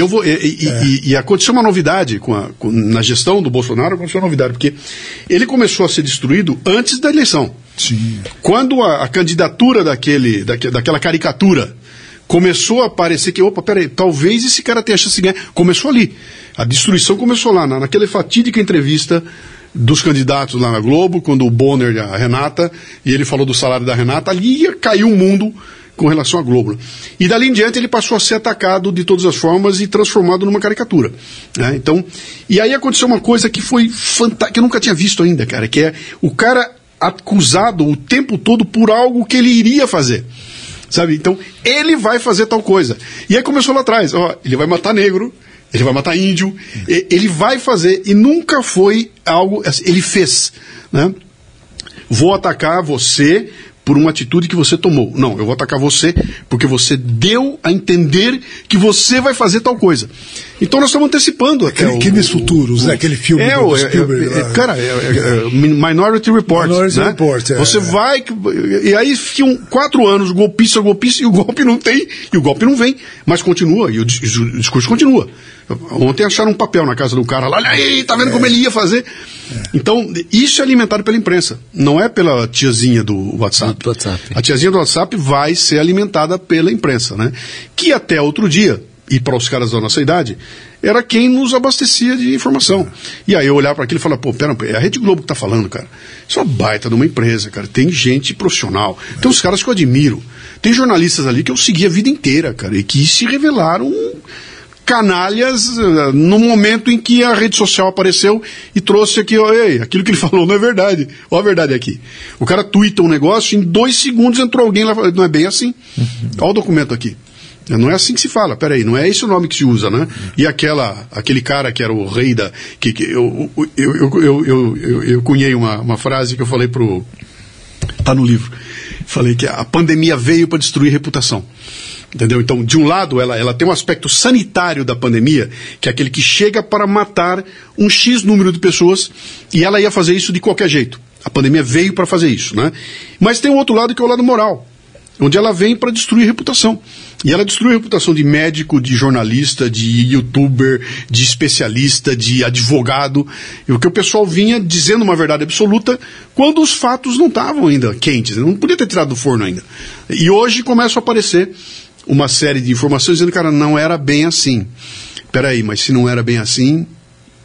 E aconteceu uma novidade na gestão do Bolsonaro, aconteceu uma novidade, porque ele começou a ser destruído antes da eleição. Sim. Quando a candidatura daquela caricatura começou a aparecer que, opa, peraí, talvez esse cara tenha chance de ganhar. Começou ali. A destruição começou lá, naquela fatídica entrevista dos candidatos lá na Globo, quando o Bonner e a Renata, e ele falou do salário da Renata, ali caiu o mundo com relação à Globo. E dali em diante ele passou a ser atacado de todas as formas e transformado numa caricatura. Né? Então, e aí aconteceu uma coisa que foi fantástica, que eu nunca tinha visto ainda, cara, que é o cara acusado o tempo todo por algo que ele iria fazer. Sabe? Então, ele vai fazer tal coisa. E aí começou lá atrás, ele vai matar negro, ele vai matar índio, ele vai fazer, e nunca foi algo, ele fez, né? Vou atacar você por uma atitude que você tomou. Não, eu vou atacar você porque você deu a entender que você vai fazer tal coisa. Então nós estamos antecipando até Crimes Futuros, né? Aquele filme do Spielberg. Cara, Minority Report. Minority né? Report, Você vai... E aí ficam 4 anos, golpista, e o golpe não tem, e o golpe não vem, mas continua, e o discurso continua. Ontem acharam um papel na casa do cara lá, olha aí, tá vendo como ele ia fazer? Então, isso é alimentado pela imprensa, não é pela tiazinha do WhatsApp. A tiazinha do WhatsApp vai ser alimentada pela imprensa, né? Que até outro dia, e para os caras da nossa idade, era quem nos abastecia de informação. E aí eu olhar para aquilo e falar, pô, pera, é a Rede Globo que tá falando, cara. Isso é uma baita de uma empresa, cara. Tem gente profissional, tem uns caras que eu admiro. Tem jornalistas ali que eu segui a vida inteira, cara, e que se revelaram canalhas no momento em que a rede social apareceu e trouxe aqui, ei, aquilo que ele falou não é verdade. Olha a verdade aqui. O cara tuita um negócio, em 2 segundos entrou alguém lá, não é bem assim. Olha o documento aqui. Não é assim que se fala, peraí, não é esse o nome que se usa, né? E aquele cara que era o rei da... Eu cunhei uma frase que eu falei tá no livro. Falei que a pandemia veio para destruir reputação. Entendeu? Então, de um lado, ela tem um aspecto sanitário da pandemia, que é aquele que chega para matar um X número de pessoas, e ela ia fazer isso de qualquer jeito. A pandemia veio para fazer isso, né? Mas tem um outro lado que é o lado moral, onde ela vem para destruir reputação. E ela destruiu a reputação de médico, de jornalista, de youtuber, de especialista, de advogado, e o que o pessoal vinha dizendo uma verdade absoluta quando os fatos não estavam ainda quentes, não podia ter tirado do forno ainda. E hoje começam a aparecer uma série de informações dizendo, cara, não era bem assim. Peraí, mas se não era bem assim,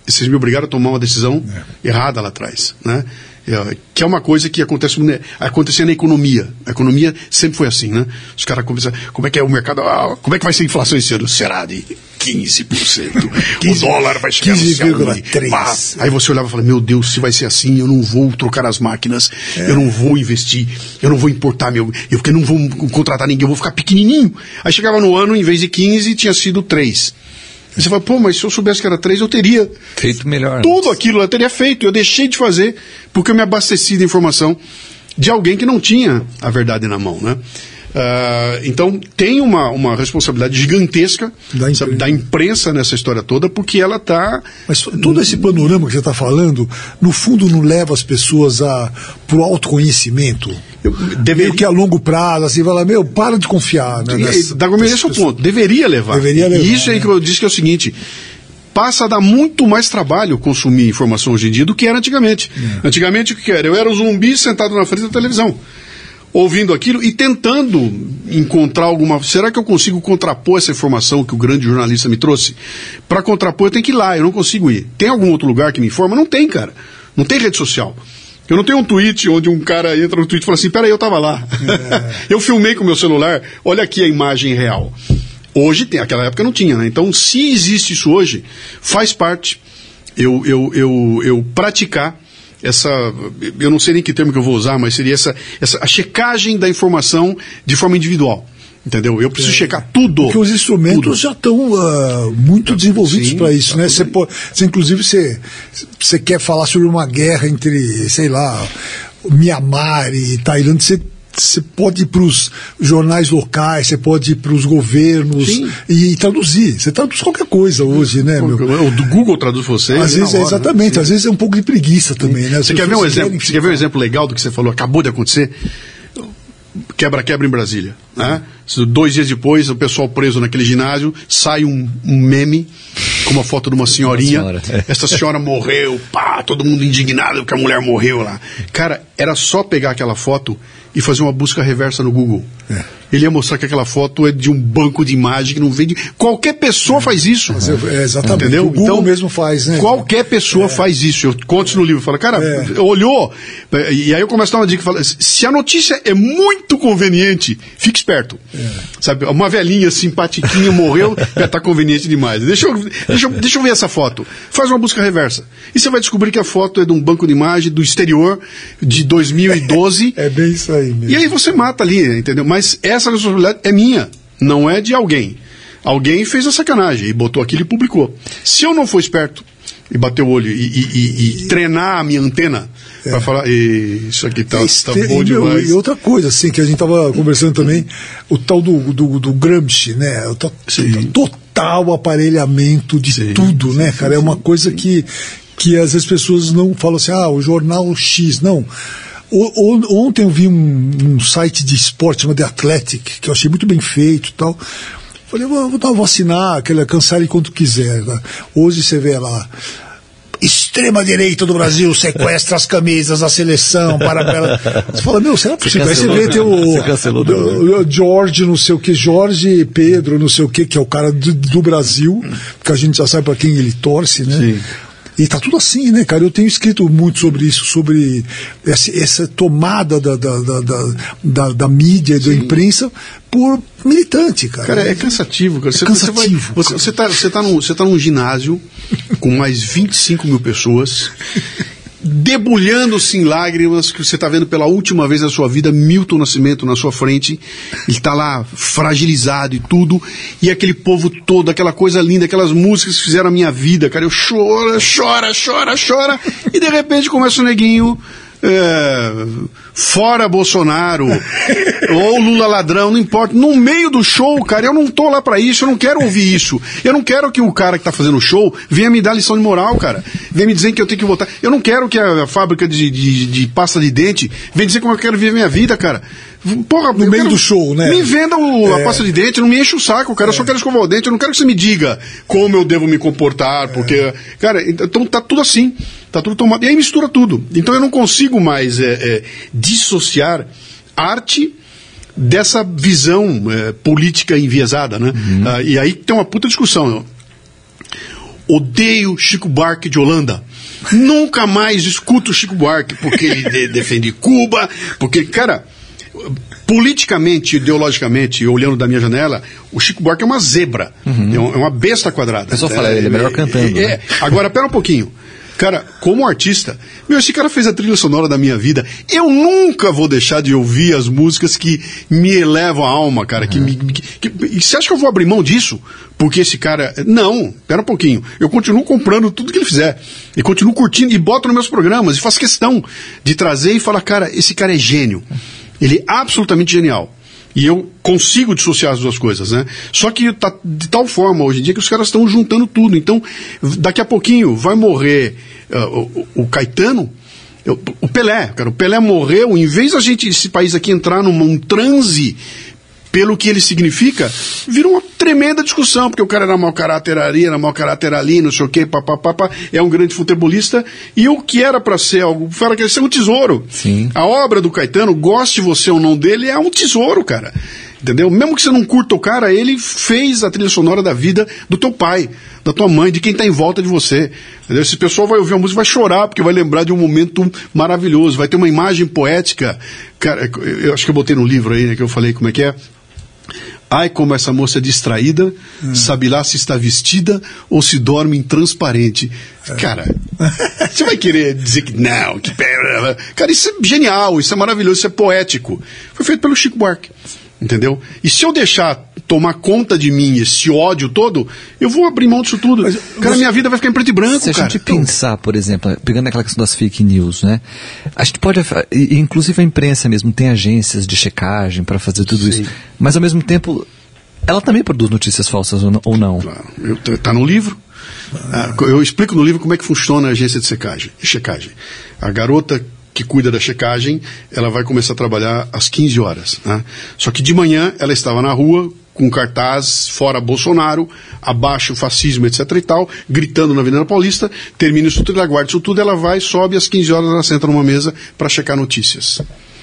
vocês me obrigaram a tomar uma decisão errada lá atrás, né? Que é uma coisa que acontecia na economia. A economia sempre foi assim, né? Os caras começam, como é que é o mercado? Como é que vai ser a inflação esse ano? Será de 15%. O dólar vai chegar no 15,3%. Aí você olhava e falava, meu Deus, se vai ser assim, eu não vou trocar as máquinas, eu não vou investir, eu não vou importar porque eu não vou contratar ninguém, eu vou ficar pequenininho. Aí chegava no ano, em vez de 15, tinha sido 3. Aí você fala, pô, mas se eu soubesse que era 3, eu teria feito melhor. Tudo aquilo eu teria feito. Eu deixei de fazer porque eu me abasteci de informação de alguém que não tinha a verdade na mão, né? Então tem uma responsabilidade gigantesca da imprensa nessa história toda, porque ela está... Mas todo esse panorama que você está falando, no fundo não leva as pessoas para o autoconhecimento? Meio que a longo prazo, assim, vai lá, para de confiar. Né, Dagomir, esse é o ponto. Deveria levar. E isso aí que eu disse que é o seguinte... Passa a dar muito mais trabalho consumir informação hoje em dia do que era antigamente. Antigamente, o que era? Eu era um zumbi sentado na frente da televisão, ouvindo aquilo e tentando encontrar alguma... Será que eu consigo contrapor essa informação que o grande jornalista me trouxe? Para contrapor, eu tenho que ir lá, eu não consigo ir. Tem algum outro lugar que me informa? Não tem, cara. Não tem rede social. Eu não tenho um tweet onde um cara entra no tweet e fala assim, peraí, eu tava lá. Eu filmei com o meu celular, olha aqui a imagem real. Hoje tem, naquela época não tinha, né? Então, se existe isso hoje, faz parte eu praticar essa, eu não sei nem que termo que eu vou usar, mas seria a checagem da informação de forma individual. Entendeu? Eu preciso checar tudo. Porque os instrumentos já estão muito desenvolvidos para isso, né? Inclusive, você quer falar sobre uma guerra entre, sei lá, Mianmar e Tailândia, você pode ir para os jornais locais, você pode ir para os governos e traduzir. Você traduz qualquer coisa hoje, né? O do Google traduz você. Às vezes, exatamente, às vezes é um pouco de preguiça também, né? Você quer ver um exemplo legal do que você falou? Acabou de acontecer? Quebra-quebra em Brasília, né? 2 dias depois, o pessoal preso naquele ginásio, sai um meme com uma foto de uma senhorinha. Essa senhora morreu, todo mundo indignado porque a mulher morreu lá. Cara, era só pegar aquela foto e fazer uma busca reversa no Google. Ele ia mostrar que aquela foto é de um banco de imagem que não vem de... Qualquer pessoa faz isso. Exatamente. Entendeu? O Google então, mesmo faz, né? Qualquer pessoa faz isso. Eu conto isso no livro. Falo, cara, olhou. E aí eu começo a dar uma dica. Falo, se a notícia é muito conveniente, fique esperto. Sabe? Uma velhinha simpatiquinha morreu, já está conveniente demais. Deixa eu ver essa foto. Faz uma busca reversa. E você vai descobrir que a foto é de um banco de imagem do exterior de 2012. É bem isso aí mesmo. E aí você mata ali, entendeu? Mas essa responsabilidade é minha, não é de alguém. Alguém fez a sacanagem e botou aquilo e publicou. Se eu não for esperto e bater o olho e treinar a minha antena para falar, isso aqui tá bom demais. E outra coisa, assim, que a gente tava conversando também, o tal do Gramsci, né? O total aparelhamento de tudo, né, cara? É uma coisa que às vezes as pessoas não falam assim, o jornal X, não. Ontem eu vi um site de esporte chamado The Athletic, que eu achei muito bem feito e tal. Falei, vou assinar, cancele quanto quiser. Né? Hoje você vê lá, extrema-direita do Brasil sequestra as camisas da seleção, Você fala, será possível? Aí você vê, tem o Jorge, não sei o que, Jorge Pedro, não sei o que é o cara do Brasil, que a gente já sabe para quem ele torce, né? Sim. E tá tudo assim, né, cara? Eu tenho escrito muito sobre isso, sobre essa tomada da mídia, da imprensa por militante, cara. Cara, é cansativo, cara. Você tá num ginásio com mais 25 mil pessoas, debulhando-se em lágrimas, que você está vendo pela última vez na sua vida Milton Nascimento na sua frente, ele está lá fragilizado e tudo, e aquele povo todo, aquela coisa linda, aquelas músicas que fizeram a minha vida, cara, eu chora, e de repente começa o neguinho, fora Bolsonaro, ou Lula ladrão, não importa, no meio do show, cara, eu não tô lá pra isso, eu não quero ouvir isso, eu não quero que o cara que tá fazendo o show venha me dar lição de moral, cara, venha me dizer que eu tenho que votar, eu não quero que a fábrica de pasta de dente venha dizer como eu quero viver minha vida, cara. Porra, no meio do show, né? Me venda a pasta de dente, não me enche o saco, cara. Eu só quero escovar o dente, eu não quero que você me diga como eu devo me comportar, porque, cara, então tá tudo assim, tá tudo tomado. E aí mistura tudo. Então eu não consigo mais dissociar arte dessa visão política enviesada, né? E aí tem uma puta discussão. odeio Chico Buarque de Holanda. Nunca mais escuto o Chico Buarque, porque ele defende Cuba, porque, cara, politicamente, ideologicamente, olhando da minha janela, o Chico Buarque é uma zebra, é uma besta quadrada. O pessoal fala, ele é melhor cantando. Né? Agora, pera um pouquinho. Cara, como artista, esse cara fez a trilha sonora da minha vida. Eu nunca vou deixar de ouvir as músicas que me elevam a alma, cara. Você acha que eu vou abrir mão disso? Porque esse cara... Não, pera um pouquinho. Eu continuo comprando tudo que ele fizer. E continuo curtindo e boto nos meus programas. E faço questão de trazer e falar, cara, esse cara é gênio. Ele é absolutamente genial. E eu consigo dissociar as duas coisas, né? Só que tá de tal forma hoje em dia que os caras estão juntando tudo. Então, daqui a pouquinho vai morrer o Caetano, o Pelé. Cara, o Pelé morreu, em vez da gente, esse país aqui, entrar num transe pelo que ele significa, vira uma tremenda discussão, porque o cara era mau caráter ali, era mau caráter ali, não sei o quê, papapá, é um grande futebolista, e o que era para ser algo, era que ser um tesouro. Sim. A obra do Caetano, goste você ou não dele, é um tesouro, cara. Entendeu? Mesmo que você não curta o cara, ele fez a trilha sonora da vida do teu pai, da tua mãe, de quem está em volta de você. Entendeu? Esse pessoal vai ouvir a música, vai chorar, porque vai lembrar de um momento maravilhoso, vai ter uma imagem poética. Cara, eu acho que eu botei no livro aí, né, que eu falei como é que é. Ai, como essa moça é distraída, sabe lá se está vestida ou se dorme intransparente. Cara, você vai querer dizer que não, que... Cara, isso é genial, isso é maravilhoso, isso é poético. Foi feito pelo Chico Buarque, entendeu? E se eu deixar tomar conta de mim esse ódio todo, eu vou abrir mão disso tudo. Mas, cara, minha vida vai ficar em preto e branco, se a gente pensar, por exemplo, pegando aquela questão das fake news, né? A gente pode, inclusive a imprensa mesmo, tem agências de checagem para fazer tudo isso, mas ao mesmo tempo, ela também produz notícias falsas ou não? Claro, tá no livro. Eu explico no livro como é que funciona a agência de checagem. A garota que cuida da checagem, ela vai começar a trabalhar às 15 horas. Né? Só que de manhã ela estava na rua com cartaz fora Bolsonaro, abaixo o fascismo, etc e tal, gritando na Avenida Paulista, termina isso tudo, ela guarda isso tudo, ela vai, sobe, às 15 horas ela senta numa mesa para checar notícias.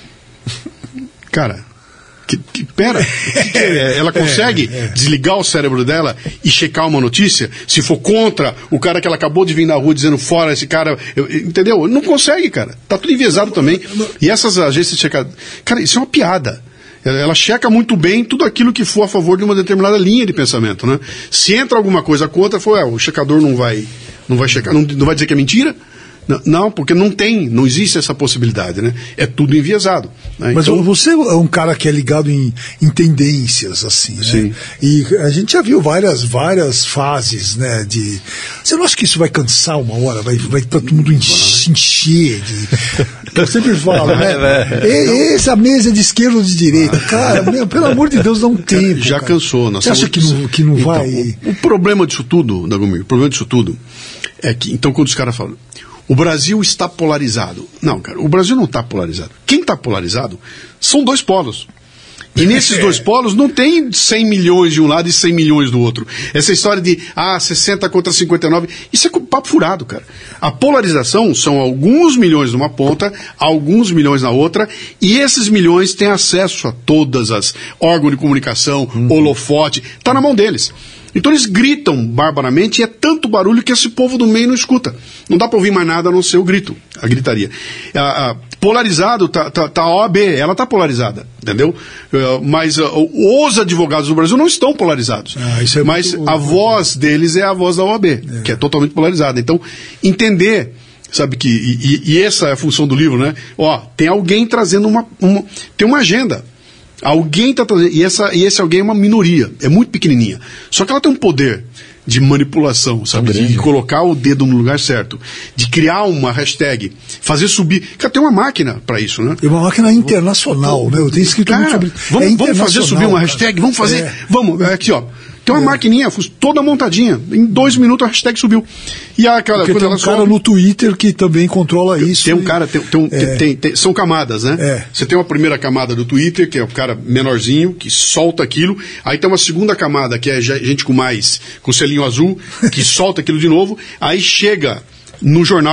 Cara, pera, ela consegue desligar o cérebro dela e checar uma notícia? Se for contra o cara que ela acabou de vir na rua dizendo fora esse cara, entendeu? Não consegue, cara. Tá tudo enviesado também. E essas agências de checagem, cara, isso é uma piada. Ela checa muito bem tudo aquilo que for a favor de uma determinada linha de pensamento, né? Se entra alguma coisa contra, o checador não vai checar, não vai dizer que é mentira. Não, porque não existe essa possibilidade, né? É tudo enviesado. Né? Mas então, você é um cara que é ligado em tendências, assim, né? Sim. E a gente já viu várias fases, né? Você não acha que isso vai cansar uma hora? Vai todo mundo se encher de... Eu sempre falo, né? Essa mesa é de esquerda ou de direita. Cara, pelo amor de Deus, dá um tempo. Já cara. Cansou. Você acha que não vai... O problema disso tudo, Dagomir, é que, então, quando os caras falam, o Brasil está polarizado. Não, cara, o Brasil não está polarizado. Quem está polarizado são dois polos. E nesses dois polos não tem 100 milhões de um lado e 100 milhões do outro. Essa história de 60 contra 59, isso é papo furado, cara. A polarização são alguns milhões numa ponta, alguns milhões na outra, e esses milhões têm acesso a todas as órgãos de comunicação, holofote, está na mão deles. Então eles gritam barbaramente e é tanto barulho que esse povo do meio não escuta. Não dá para ouvir mais nada a não ser o grito, a gritaria. Polarizado, tá a OAB, ela tá polarizada, entendeu? Mas os advogados do Brasil não estão polarizados. Mas a voz deles é a voz da OAB, que é totalmente polarizada. Então, entender... Sabe que, e essa é a função do livro, né? Tem alguém trazendo tem uma agenda. Alguém está trazendo, e esse alguém é uma minoria, é muito pequenininha. Só que ela tem um poder de manipulação, sabe? De colocar o dedo no lugar certo, de criar uma hashtag, fazer subir. Cara, tem uma máquina para isso, né? É uma máquina internacional, né? Eu tenho escrito muito sobre... Vamos fazer subir uma hashtag? Vamos fazer... Vamos, aqui, ó. Tem uma maquininha toda montadinha. Em 2 minutos a hashtag subiu. E aquela coisa, tem um cara no Twitter que também controla isso. Tem um cara, são camadas, né? Você tem uma primeira camada do Twitter, que é o cara menorzinho, que solta aquilo. Aí tem uma segunda camada, que é gente com selinho azul, que solta aquilo de novo. Aí chega no jornal,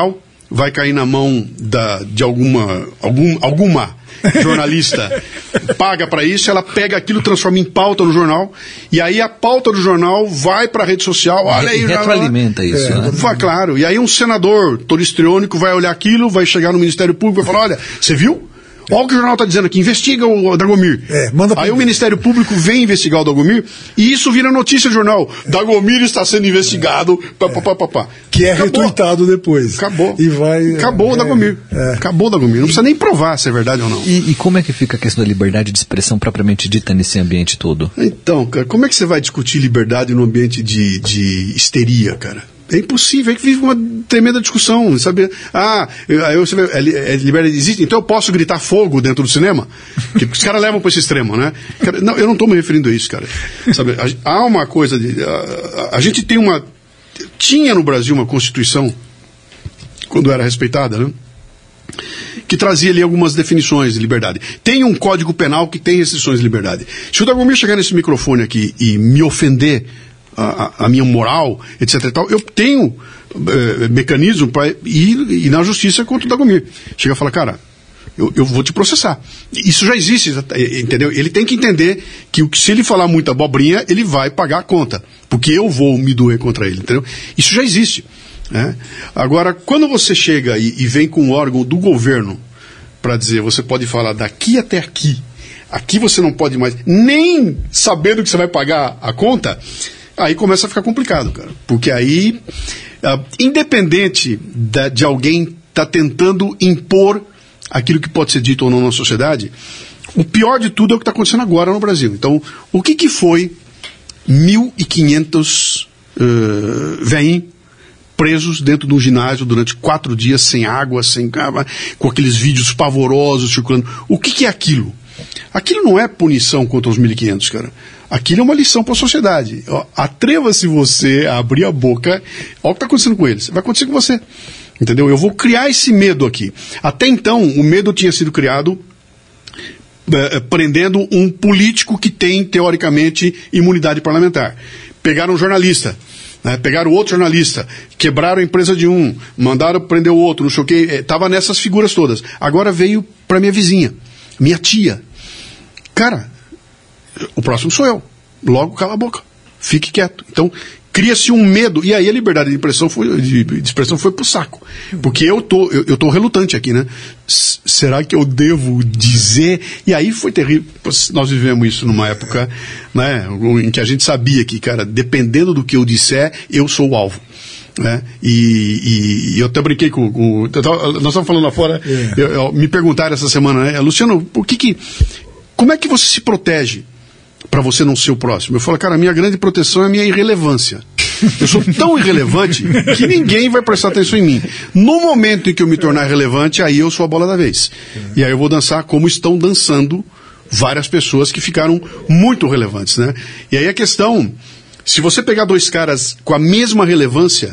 vai cair na mão de alguma jornalista paga para isso, ela pega aquilo, transforma em pauta no jornal, e aí a pauta do jornal vai para a rede social, olha aí, retroalimenta isso, né? Claro, e aí um senador todo histriônico vai olhar aquilo, vai chegar no Ministério Público e vai falar, olha, você viu? Olha o que o jornal está dizendo aqui, investiga o Dragomir. Aí o Ministério Público vem investigar o Dragomir e isso vira notícia do jornal. Dragomir está sendo investigado, que é retuitado depois. Acabou. Acabou o Dragomir. Acabou o Dragomir. Não precisa nem provar se é verdade ou não. E como é que fica a questão da liberdade de expressão propriamente dita nesse ambiente todo? Então, cara, como é que você vai discutir liberdade num ambiente de histeria, cara? É impossível, é que vive uma tremenda discussão, sabe? Aí você vê, liberdade existe, então eu posso gritar fogo dentro do cinema? Porque os caras levam para esse extremo, né? Cara, não, eu não estou me referindo a isso, cara. Sabe, há uma coisa a gente tinha no Brasil uma Constituição, quando era respeitada, né? Que trazia ali algumas definições de liberdade. Tem um Código Penal que tem restrições de liberdade. Se o Dragomir chegar nesse microfone aqui e me ofender a minha moral, etc e tal, eu tenho mecanismo para ir na justiça contra o Dragomir. Chega e fala, cara, eu vou te processar. Isso já existe, entendeu? Ele tem que entender que se ele falar muita abobrinha, ele vai pagar a conta, porque eu vou me doer contra ele, entendeu? Isso já existe, né? Agora, quando você chega e vem com um órgão do governo para dizer, você pode falar daqui até aqui você não pode mais, nem sabendo que você vai pagar a conta, aí começa a ficar complicado, cara. Porque aí, independente de alguém estar tentando impor aquilo que pode ser dito ou não na sociedade, o pior de tudo é o que está acontecendo agora no Brasil. Então, o que foi 1.500 veinhos presos dentro de um ginásio durante 4 dias, sem água, com aqueles vídeos pavorosos circulando? O que é aquilo? Aquilo não é punição contra os 1.500, cara. Aquilo é uma lição para a sociedade. Atreva-se você a abrir a boca. Olha o que está acontecendo com eles. Vai acontecer com você. Entendeu? Eu vou criar esse medo aqui. Até então, o medo tinha sido criado prendendo um político que tem, teoricamente, imunidade parlamentar. Pegaram um jornalista. Pegaram outro jornalista, quebraram a empresa de um, mandaram prender o outro, não sei o que. Estava nessas figuras todas. Agora veio para minha vizinha, minha tia. Cara, o próximo sou eu. Logo, cala a boca. Fique quieto. Então, cria-se um medo. E aí a liberdade de expressão foi pro saco. Porque eu tô relutante aqui, né? Será que eu devo dizer? E aí foi terrível. Nós vivemos isso numa época, né, em que a gente sabia que, cara, dependendo do que eu disser, eu sou o alvo. Né? E eu até brinquei nós estávamos falando lá fora, me perguntaram essa semana, né? Luciano, como é que você se protege para você não ser o próximo? Eu falo, cara, a minha grande proteção é a minha irrelevância. Eu sou tão irrelevante que ninguém vai prestar atenção em mim. No momento em que eu me tornar relevante, aí eu sou a bola da vez. E aí eu vou dançar como estão dançando várias pessoas que ficaram muito relevantes, né? E aí a questão, se você pegar 2 caras com a mesma relevância,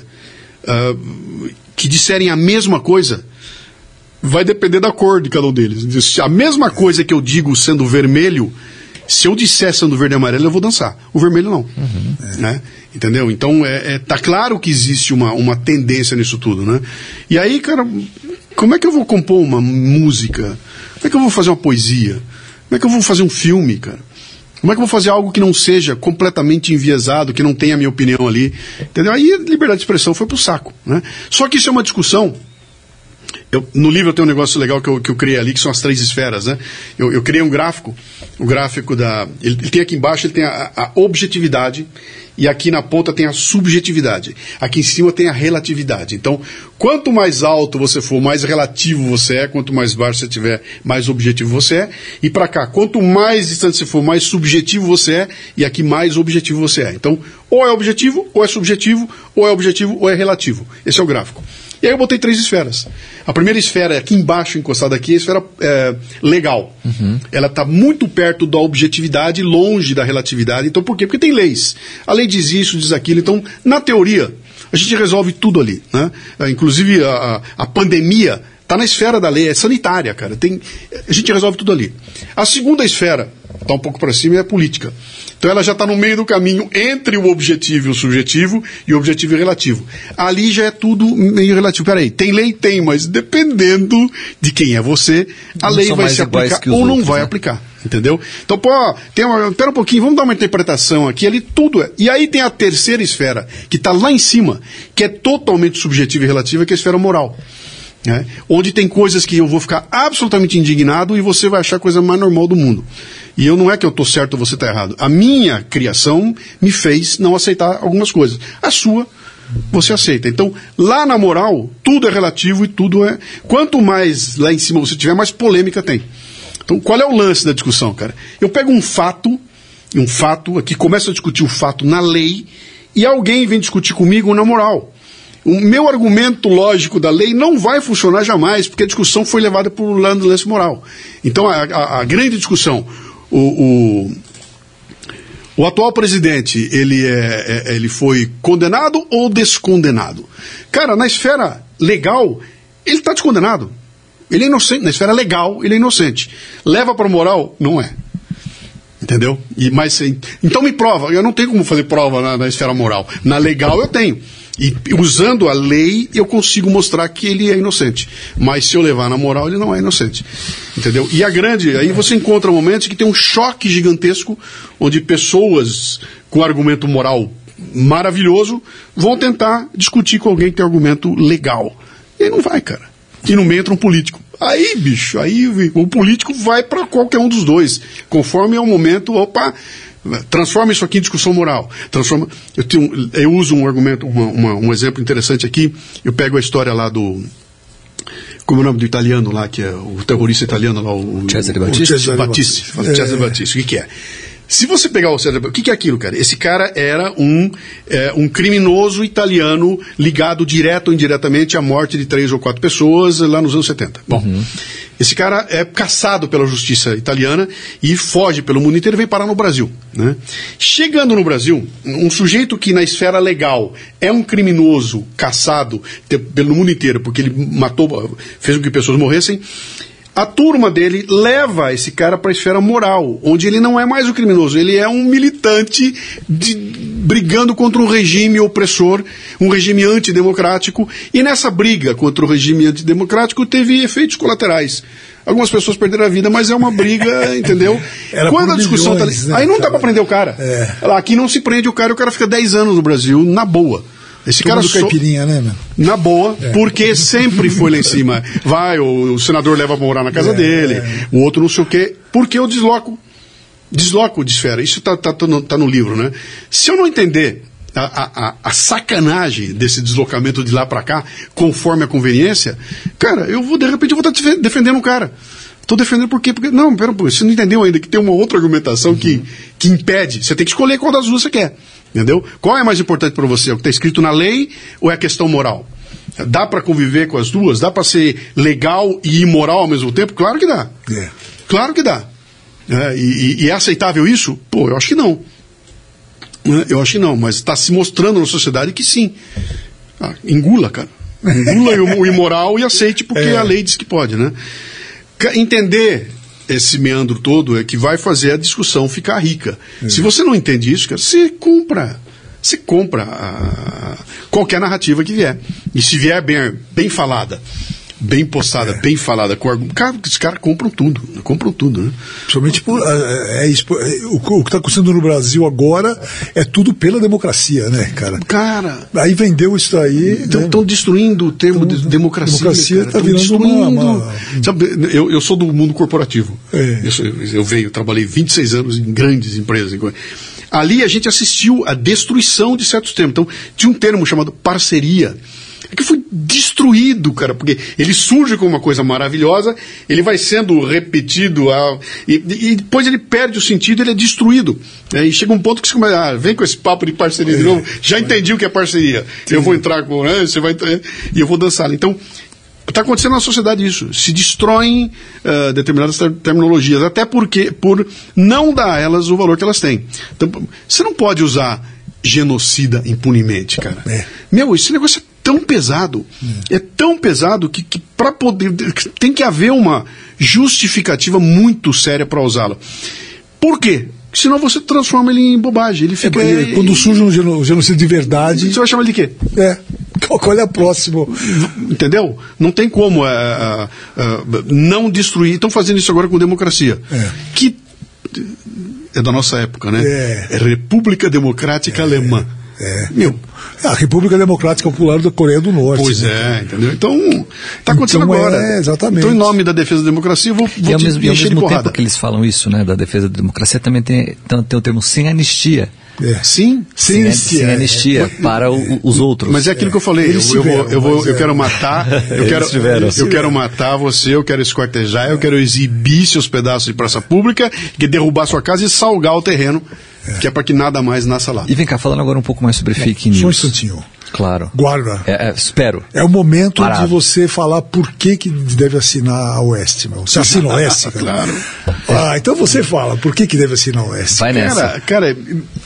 que disserem a mesma coisa, vai depender da cor de cada um deles. A mesma coisa que eu digo sendo vermelho, se eu disser sendo verde e amarelo, eu vou dançar. O vermelho não. Né? Entendeu? Então, tá claro que existe uma tendência nisso tudo, né? E aí, cara, como é que eu vou compor uma música? Como é que eu vou fazer uma poesia? Como é que eu vou fazer um filme, cara? Como é que eu vou fazer algo que não seja completamente enviesado, que não tenha a minha opinião ali? Entendeu? Aí a liberdade de expressão foi pro saco, né? Só que isso é uma discussão. No livro eu tenho um negócio legal que eu criei ali, que são as 3 esferas, né? Eu criei um gráfico, o gráfico ele tem aqui embaixo, ele tem a objetividade, e aqui na ponta tem a subjetividade. Aqui em cima tem a relatividade. Então, quanto mais alto você for, mais relativo você é, quanto mais baixo você tiver, mais objetivo você é. E para cá, quanto mais distante você for, mais subjetivo você é, e aqui mais objetivo você é. Então, ou é objetivo, ou é subjetivo, ou é objetivo, ou é relativo. Esse é o gráfico. E aí eu botei 3 esferas. A primeira esfera, aqui embaixo, encostada aqui, é a esfera legal. Ela está muito perto da objetividade, longe da relatividade. Então por quê? Porque tem leis. A lei diz isso, diz aquilo. Então, na teoria, a gente resolve tudo ali, né? Inclusive, a pandemia está na esfera da lei, é sanitária, cara. A gente resolve tudo ali. A segunda esfera, está um pouco para cima, é a política. Então ela já está no meio do caminho entre o objetivo e o subjetivo e o objetivo e o relativo. Ali já é tudo meio relativo. Peraí, tem lei? Tem, mas dependendo de quem é você, a lei vai se aplicar ou não vai aplicar. Entendeu? Então, pera um pouquinho, vamos dar uma interpretação aqui, ali tudo é. E aí tem a terceira esfera, que está lá em cima, que é totalmente subjetiva e relativa, que é a esfera moral. Né? Onde tem coisas que eu vou ficar absolutamente indignado e você vai achar a coisa mais normal do mundo. E não é que eu estou certo ou você está errado. A minha criação me fez não aceitar algumas coisas. A sua, você aceita. Então, lá na moral, tudo é relativo e tudo é... Quanto mais lá em cima você tiver, mais polêmica tem. Então, qual é o lance da discussão, cara? Eu pego um fato aqui, começo a discutir o fato na lei, e alguém vem discutir comigo na moral. O meu argumento lógico da lei não vai funcionar jamais, porque a discussão foi levada por um lance moral. Então, a grande discussão, o atual presidente, ele foi condenado ou descondenado? Cara, na esfera legal, ele está descondenado. Ele é inocente, na esfera legal, ele é inocente. Leva para a moral? Não é. Entendeu? Então me prova. Eu não tenho como fazer prova na esfera moral. Na legal eu tenho. E usando a lei eu consigo mostrar que ele é inocente. Mas se eu levar na moral, ele não é inocente. Entendeu? E aí você encontra momentos que tem um choque gigantesco, onde pessoas com argumento moral maravilhoso vão tentar discutir com alguém que tem argumento legal. E aí não vai, cara. E no meio entra um político. Aí, bicho, o político vai para qualquer um dos dois. Conforme é o momento, transforma isso aqui em discussão moral. Eu uso um argumento, um exemplo interessante aqui. Eu pego a história lá do... Como é o nome do italiano lá, que é o terrorista italiano lá, o Cesare Battisti. Cesare Battisti. O que é? Se você pegar o Cesare Battisti, o que é aquilo, cara? Esse cara era um criminoso italiano ligado direto ou indiretamente à morte de 3 ou 4 pessoas lá nos anos 70. Bom, esse cara é caçado pela justiça italiana e foge pelo mundo inteiro e vem parar no Brasil. Né? Chegando no Brasil, um sujeito que na esfera legal é um criminoso caçado pelo mundo inteiro porque ele fez com que pessoas morressem, a turma dele leva esse cara para a esfera moral, onde ele não é mais o criminoso, ele é um militante brigando contra um regime opressor, um regime antidemocrático, e nessa briga contra o regime antidemocrático teve efeitos colaterais. Algumas pessoas perderam a vida, mas é uma briga, entendeu? Quando a discussão milhões, tá ali, aí não dá para prender o cara. Aqui não se prende o cara fica 10 anos no Brasil, na boa. Esse cara caipirinha, né, mano? Na boa, porque sempre foi lá em cima. O senador leva pra morar na casa dele, o outro não sei o quê, porque eu desloco de esfera. Isso tá no livro, né? Se eu não entender a sacanagem desse deslocamento de lá pra cá, conforme a conveniência, cara, de repente eu vou estar defendendo um cara. Estou defendendo por quê? Porque, não, pera, você não entendeu ainda que tem uma outra argumentação que impede. Você tem que escolher qual das duas você quer. Entendeu? Qual é mais importante para você? O que está escrito na lei ou é a questão moral? Dá para conviver com as duas? Dá para ser legal e imoral ao mesmo tempo? Claro que dá. Claro que dá. E é aceitável isso? Pô, eu acho que não. Eu acho que não, mas está se mostrando na sociedade que sim. Engula, cara. Engula o imoral e aceite porque a lei diz que pode, né? Entender esse meandro todo é que vai fazer a discussão ficar rica. Se você não entende isso, cara, você compra qualquer narrativa que vier. E se vier bem falada, bem postada, bem falada, os caras compram tudo, né? Principalmente o que está acontecendo no Brasil agora é tudo pela democracia, né, cara? Aí vendeu isso aí. Estão destruindo o termo de democracia. Democracia está virando uma... Sabe, eu sou do mundo corporativo. Eu trabalhei 26 anos em grandes empresas. Ali a gente assistiu à destruição de certos termos. Então, tinha um termo chamado parceria, que foi destruído, cara, porque ele surge como uma coisa maravilhosa, ele vai sendo repetido, e depois ele perde o sentido, ele é destruído. E chega um ponto que você começa, vem com esse papo de parceria de novo, já entendi o que é parceria. Eu vou entrar com, você vai e eu vou dançar. Então, está acontecendo na sociedade isso. Se destroem determinadas terminologias, até porque por não dar a elas o valor que elas têm. Então, você não pode usar genocida impunemente, cara. Esse negócio é tão pesado, é tão pesado que para poder, tem que haver uma justificativa muito séria para usá-lo. Por quê? senão você transforma ele em bobagem. Ele fica... Quando surge um genocídio de verdade... Você vai chamar ele de quê? Qual é o próximo? Entendeu? Não tem como não destruir. Estão fazendo isso agora com democracia. Que é da nossa época, né? É República Democrática Alemã. A República Democrática Popular da Coreia do Norte. Pois entendeu? Então, está acontecendo agora. Exatamente. Então, em nome da defesa da democracia, eu vou e ao mesmo tempo que eles falam isso, né, da defesa da democracia, também tem o termo sem anistia. Sim, sem anistia para os outros. Mas é aquilo que eu falei. Eu quero matar, eu quero matar você, eu quero esquartejar, eu quero exibir seus pedaços de praça pública, derrubar sua casa e salgar o terreno, que é para que nada mais nasça lá. E vem cá, falando agora um pouco mais sobre fake news. Só um instantinho. Claro. Guarda. Espero. É o momento de você falar por que deve assinar a Oeste, meu. Você assina a Oeste? Claro. Então você fala, por que deve assinar a Oeste? Vai nessa. Cara,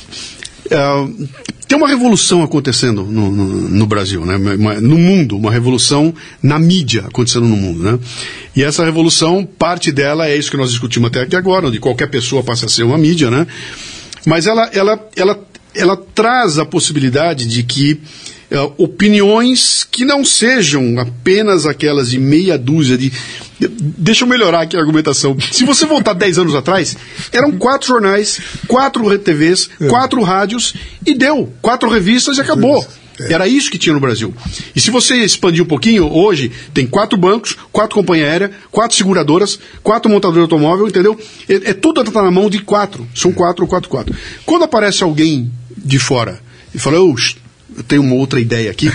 tem uma revolução acontecendo no Brasil, né? No mundo, uma revolução na mídia acontecendo no mundo, né? E essa revolução, parte dela é isso que nós discutimos até aqui agora, onde qualquer pessoa passa a ser uma mídia, né? Mas ela traz a possibilidade de que opiniões que não sejam apenas aquelas de meia dúzia de... Deixa eu melhorar aqui a argumentação. Se você voltar 10 anos atrás, eram 4 jornais, 4 TVs, 4 rádios e deu. 4 revistas e acabou. Era isso que tinha no Brasil. E se você expandir um pouquinho, hoje tem 4 bancos, 4 companhias aéreas, 4 seguradoras, 4 montadoras de automóvel, entendeu? Tudo está na mão de 4. São 4. Quando aparece alguém de fora e fala, eu tenho uma outra ideia aqui,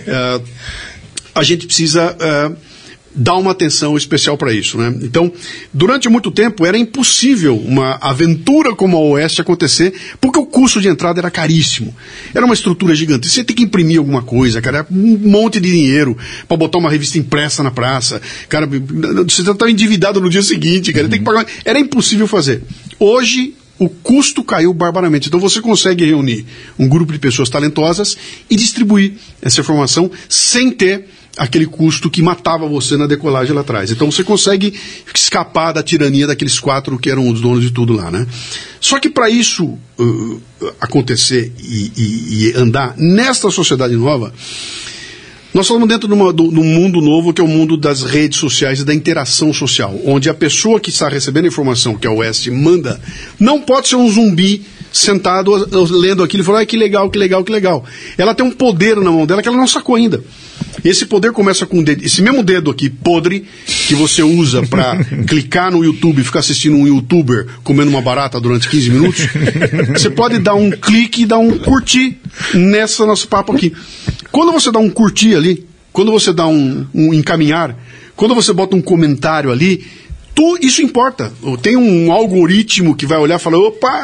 a gente precisa dar uma atenção especial para isso, né? Então, durante muito tempo era impossível uma aventura como a Oeste acontecer, porque o custo de entrada era caríssimo. Era uma estrutura gigante. Você tem que imprimir alguma coisa, cara, um monte de dinheiro para botar uma revista impressa na praça. Cara, você está endividado no dia seguinte, cara, tem que pagar. Era impossível fazer. Hoje o custo caiu barbaramente. Então você consegue reunir um grupo de pessoas talentosas e distribuir essa informação sem ter aquele custo que matava você na decolagem lá atrás. Então você consegue escapar da tirania daqueles 4 que eram os donos de tudo lá, né? Só que para isso acontecer e andar nesta sociedade nova, nós estamos dentro de um mundo novo, que é o mundo das redes sociais e da interação social, onde a pessoa que está recebendo a informação que a Oeste manda não pode ser um zumbi sentado lendo aquilo e falando, que legal. Ela tem um poder na mão dela que ela não sacou ainda. Esse poder começa com o dedo, esse mesmo dedo aqui, podre, que você usa para clicar no YouTube e ficar assistindo um youtuber comendo uma barata durante 15 minutos, você pode dar um clique e dar um curtir nessa nosso papo aqui. Quando você dá um curtir ali, quando você dá um encaminhar, quando você bota um comentário ali, isso importa. Tem um algoritmo que vai olhar e falar, opa,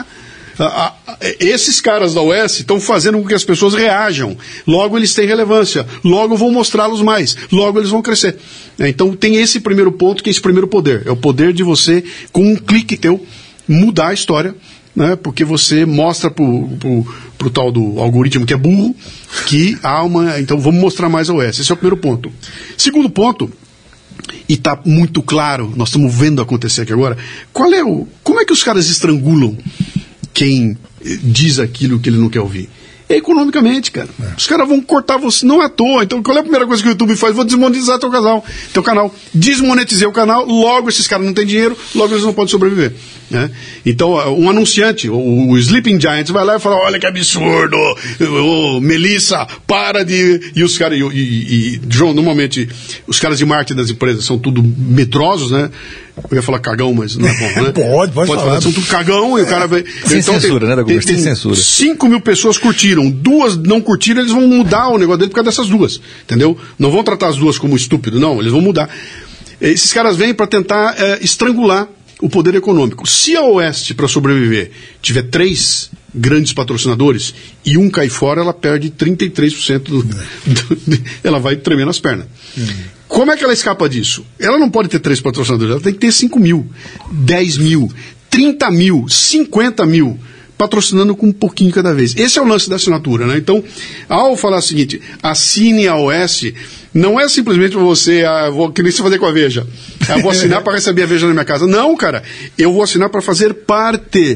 esses caras da Oeste estão fazendo com que as pessoas reajam. Logo eles têm relevância. Logo eu vou mostrá-los mais. Logo eles vão crescer. Então tem esse primeiro ponto, que é esse primeiro poder. É o poder de você, com um clique teu, mudar a história, né? Porque você mostra pro tal do algoritmo que é burro, que há uma... Então vamos mostrar mais a Oeste. Esse é o primeiro ponto. Segundo ponto, e está muito claro, nós estamos vendo acontecer aqui agora, como é que os caras estrangulam quem diz aquilo que ele não quer ouvir? É economicamente, cara. Os caras vão cortar você, não é à toa. Então, qual é a primeira coisa que o YouTube faz? Vou desmonetizar teu canal. Desmonetizei o canal, logo esses caras não têm dinheiro, logo eles não podem sobreviver. Né? Então, um anunciante, o Sleeping Giants, vai lá e fala, olha que absurdo, Melissa, para de... E os caras, João, normalmente, os caras de marketing das empresas são tudo medrosos, né? Eu ia falar cagão, mas não é bom, né? Pode falar. São tudo cagão e o cara vai... Sem censura, né, Dagoberto? Sem censura. 5 mil pessoas curtiram, 2 não curtiram, eles vão mudar o negócio dele por causa dessas 2, entendeu? Não vão tratar as 2 como estúpido, não, eles vão mudar. Esses caras vêm para tentar estrangular o poder econômico. Se a Oeste, para sobreviver, tiver 3 grandes patrocinadores e um cai fora, ela perde 33% ela vai tremer nas pernas. Como é que ela escapa disso? Ela não pode ter 3 patrocinadores, ela tem que ter 5 mil, 10 mil, 30 mil, 50 mil, patrocinando com um pouquinho cada vez. Esse é o lance da assinatura, né? Então, ao falar o seguinte, assine a Oeste, não é simplesmente você, que nem você fazer com a Veja. Vou assinar para receber a Veja na minha casa. Não, cara, eu vou assinar para fazer parte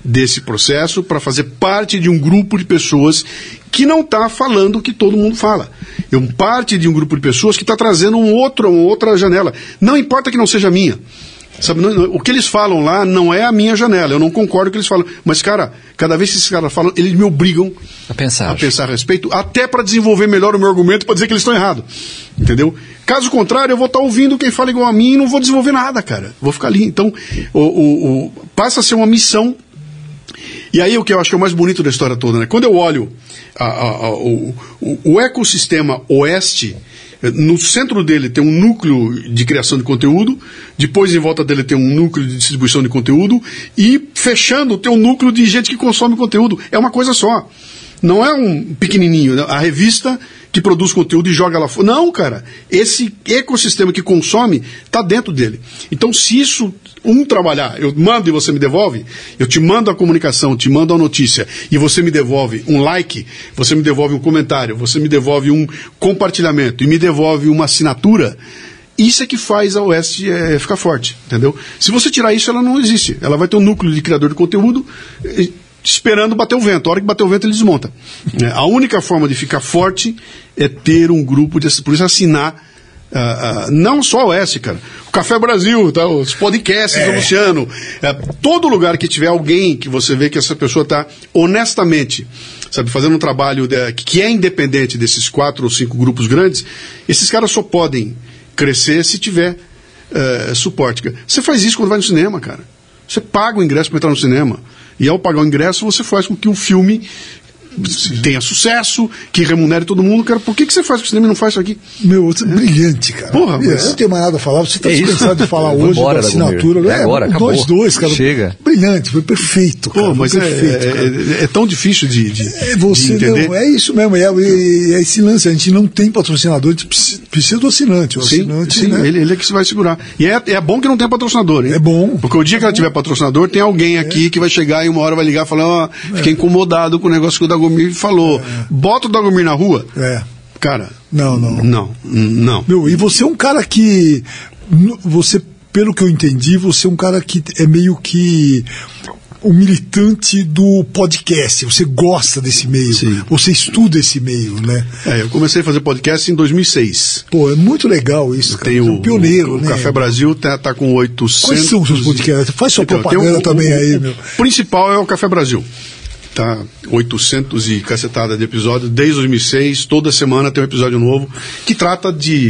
desse processo para fazer parte de um grupo de pessoas que não está falando o que todo mundo fala. É parte de um grupo de pessoas que está trazendo uma outra janela. Não importa que não seja minha. Sabe, o que eles falam lá não é a minha janela, eu não concordo com o que eles falam. Mas, cara, cada vez que esses caras falam, eles me obrigam a pensar a respeito, até para desenvolver melhor o meu argumento, para dizer que eles estão errados. Entendeu? Caso contrário, eu vou estar ouvindo quem fala igual a mim e não vou desenvolver nada, cara. Vou ficar ali. Então, passa a ser uma missão. E aí o que eu acho que é o mais bonito da história toda, né? Quando eu olho o ecossistema Oeste, no centro dele tem um núcleo de criação de conteúdo, depois em volta dele tem um núcleo de distribuição de conteúdo, e fechando tem um núcleo de gente que consome conteúdo. É uma coisa só. Não é um pequenininho, né? A revista que produz conteúdo e joga lá fora. Não, cara. Esse ecossistema que consome está dentro dele. Então, se isso trabalhar, eu mando e você me devolve, eu te mando a comunicação, te mando a notícia, e você me devolve um like, você me devolve um comentário, você me devolve um compartilhamento e me devolve uma assinatura, isso é que faz a Oeste ficar forte, entendeu? Se você tirar isso, ela não existe. Ela vai ter um núcleo de criador de conteúdo esperando bater o vento. A hora que bater o vento, ele desmonta. A única forma de ficar forte é ter um grupo por isso assinar. Não só a Oeste, cara. O Café Brasil, tá? Os podcasts do Luciano. Todo lugar que tiver alguém que você vê que essa pessoa está honestamente, sabe, fazendo um trabalho que é independente desses 4 ou 5 grupos grandes, esses caras só podem crescer se tiver suporte. Você faz isso quando vai no cinema, cara. Você paga o ingresso para entrar no cinema. E ao pagar o ingresso, você faz com que o filme tenha sucesso, que remunere todo mundo. Cara, por que você faz com o cinema e não faz isso aqui? Meu, você é brilhante, cara. Porra, mas... Eu não tenho mais nada a falar. Você está dispensado de falar hoje da assinatura. Agora, acabou. 2-2, cara. Chega. Brilhante, foi perfeito, cara. Pô, mas perfeito, é tão difícil de entender. Não, é isso mesmo. É esse lance. A gente não tem patrocinador, a gente precisa do assinante. O assinante, sim, né? Ele é que se vai segurar. E é bom que não tenha patrocinador, hein? É bom. Porque o dia que ela tiver patrocinador, tem alguém aqui que vai chegar e uma hora vai ligar e falar: fiquei incomodado com o negócio que o Dagomir falou. Bota o Dagomir na rua. Cara. Não. Meu, e você é um cara que. Você, pelo que eu entendi, você é um cara que é meio que o militante do podcast. Você gosta desse meio. Sim. Você estuda esse meio, né? Eu comecei a fazer podcast em 2006. Pô, é muito legal isso, cara. Você é um pioneiro, né? O Café Brasil tá com 800... Quais são os seus podcasts? Faz sua propaganda também aí, meu. O principal é o Café Brasil. Tá 800 e cacetada de episódios desde 2006. Toda semana tem um episódio novo que trata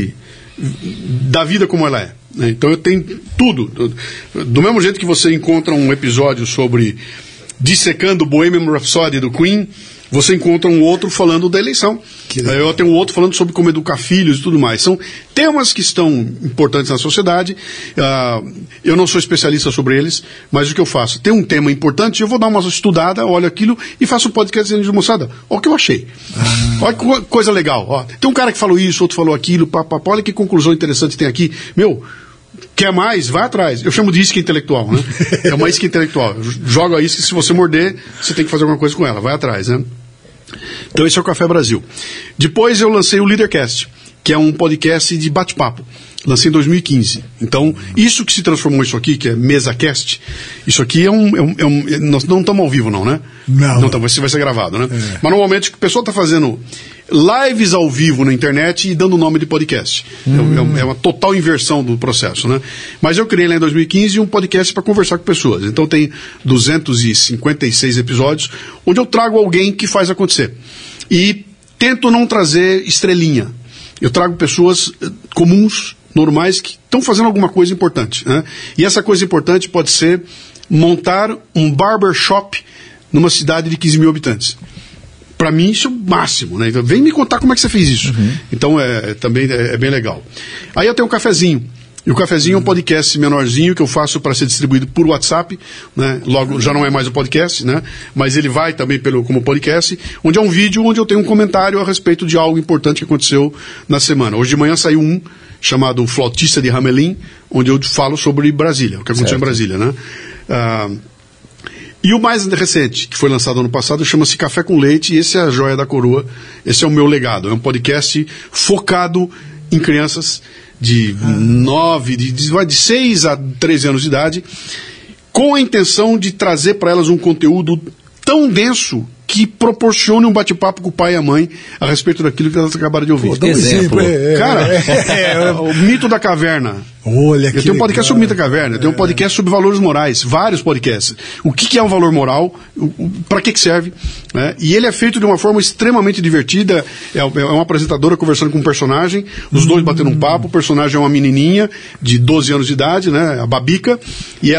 da vida como ela é. Então eu tenho tudo. Do mesmo jeito que você encontra um episódio sobre dissecando o Bohemian Rhapsody do Queen, você encontra um outro falando da eleição. Eu tenho um outro falando sobre como educar filhos e tudo mais. São temas que estão importantes na sociedade. Eu não sou especialista sobre eles, mas o que eu faço? Tem um tema importante, eu vou dar uma estudada, olho aquilo e faço um podcast dizendo de moçada, olha o que eu achei. Olha que coisa legal. Ó. Tem um cara que falou isso, outro falou aquilo, olha que conclusão interessante tem aqui. Meu, quer mais? Vai atrás. Eu chamo de isca intelectual, né? É uma isca intelectual. Joga a isca, se você morder, você tem que fazer alguma coisa com ela. Vai atrás, né? Então esse é o Café Brasil. Depois eu lancei o Leadercast, que é um podcast de bate-papo. Lancei em 2015. Então, isso que se transformou isso aqui, que é MesaCast, isso aqui nós não estamos ao vivo não, né? Não vai ser gravado, né? Mas normalmente o pessoal está fazendo lives ao vivo na internet e dando o nome de podcast. É uma total inversão do processo, né? Mas eu criei lá em 2015 um podcast para conversar com pessoas. Então tem 256 episódios onde eu trago alguém que faz acontecer. E tento não trazer estrelinha. Eu trago pessoas comuns, normais, que estão fazendo alguma coisa importante, né? E essa coisa importante pode ser montar um barbershop numa cidade de 15 mil habitantes. Para mim isso é o máximo, né? Então, vem me contar como é que você fez isso. Então também é bem legal. Aí eu tenho um cafezinho. E o cafezinho é um podcast menorzinho que eu faço para ser distribuído por WhatsApp, né? Logo já não é mais o podcast, né? Mas ele vai também como podcast, onde é um vídeo onde eu tenho um comentário a respeito de algo importante que aconteceu na semana. Hoje de manhã saiu um chamado Flautista de Hamelin, onde eu falo sobre Brasília, o que aconteceu em Brasília, né? E o mais recente, que foi lançado ano passado, chama-se Café com Leite, e esse é a joia da coroa, esse é o meu legado. É um podcast focado em crianças de 6 a 13 anos de idade, com a intenção de trazer para elas um conteúdo tão denso que proporcione um bate-papo com o pai e a mãe a respeito daquilo que elas acabaram de ouvir. Pô, dá um exemplo. Cara, o Mito da Caverna. Olha, eu tenho um podcast sobre o Mito da Caverna, eu tenho um podcast sobre valores morais, vários podcasts. O que é um valor moral, para que serve, né? E ele é feito de uma forma extremamente divertida, é uma apresentadora conversando com um personagem, os dois batendo um papo, o personagem é uma menininha de 12 anos de idade, né, a Babica, e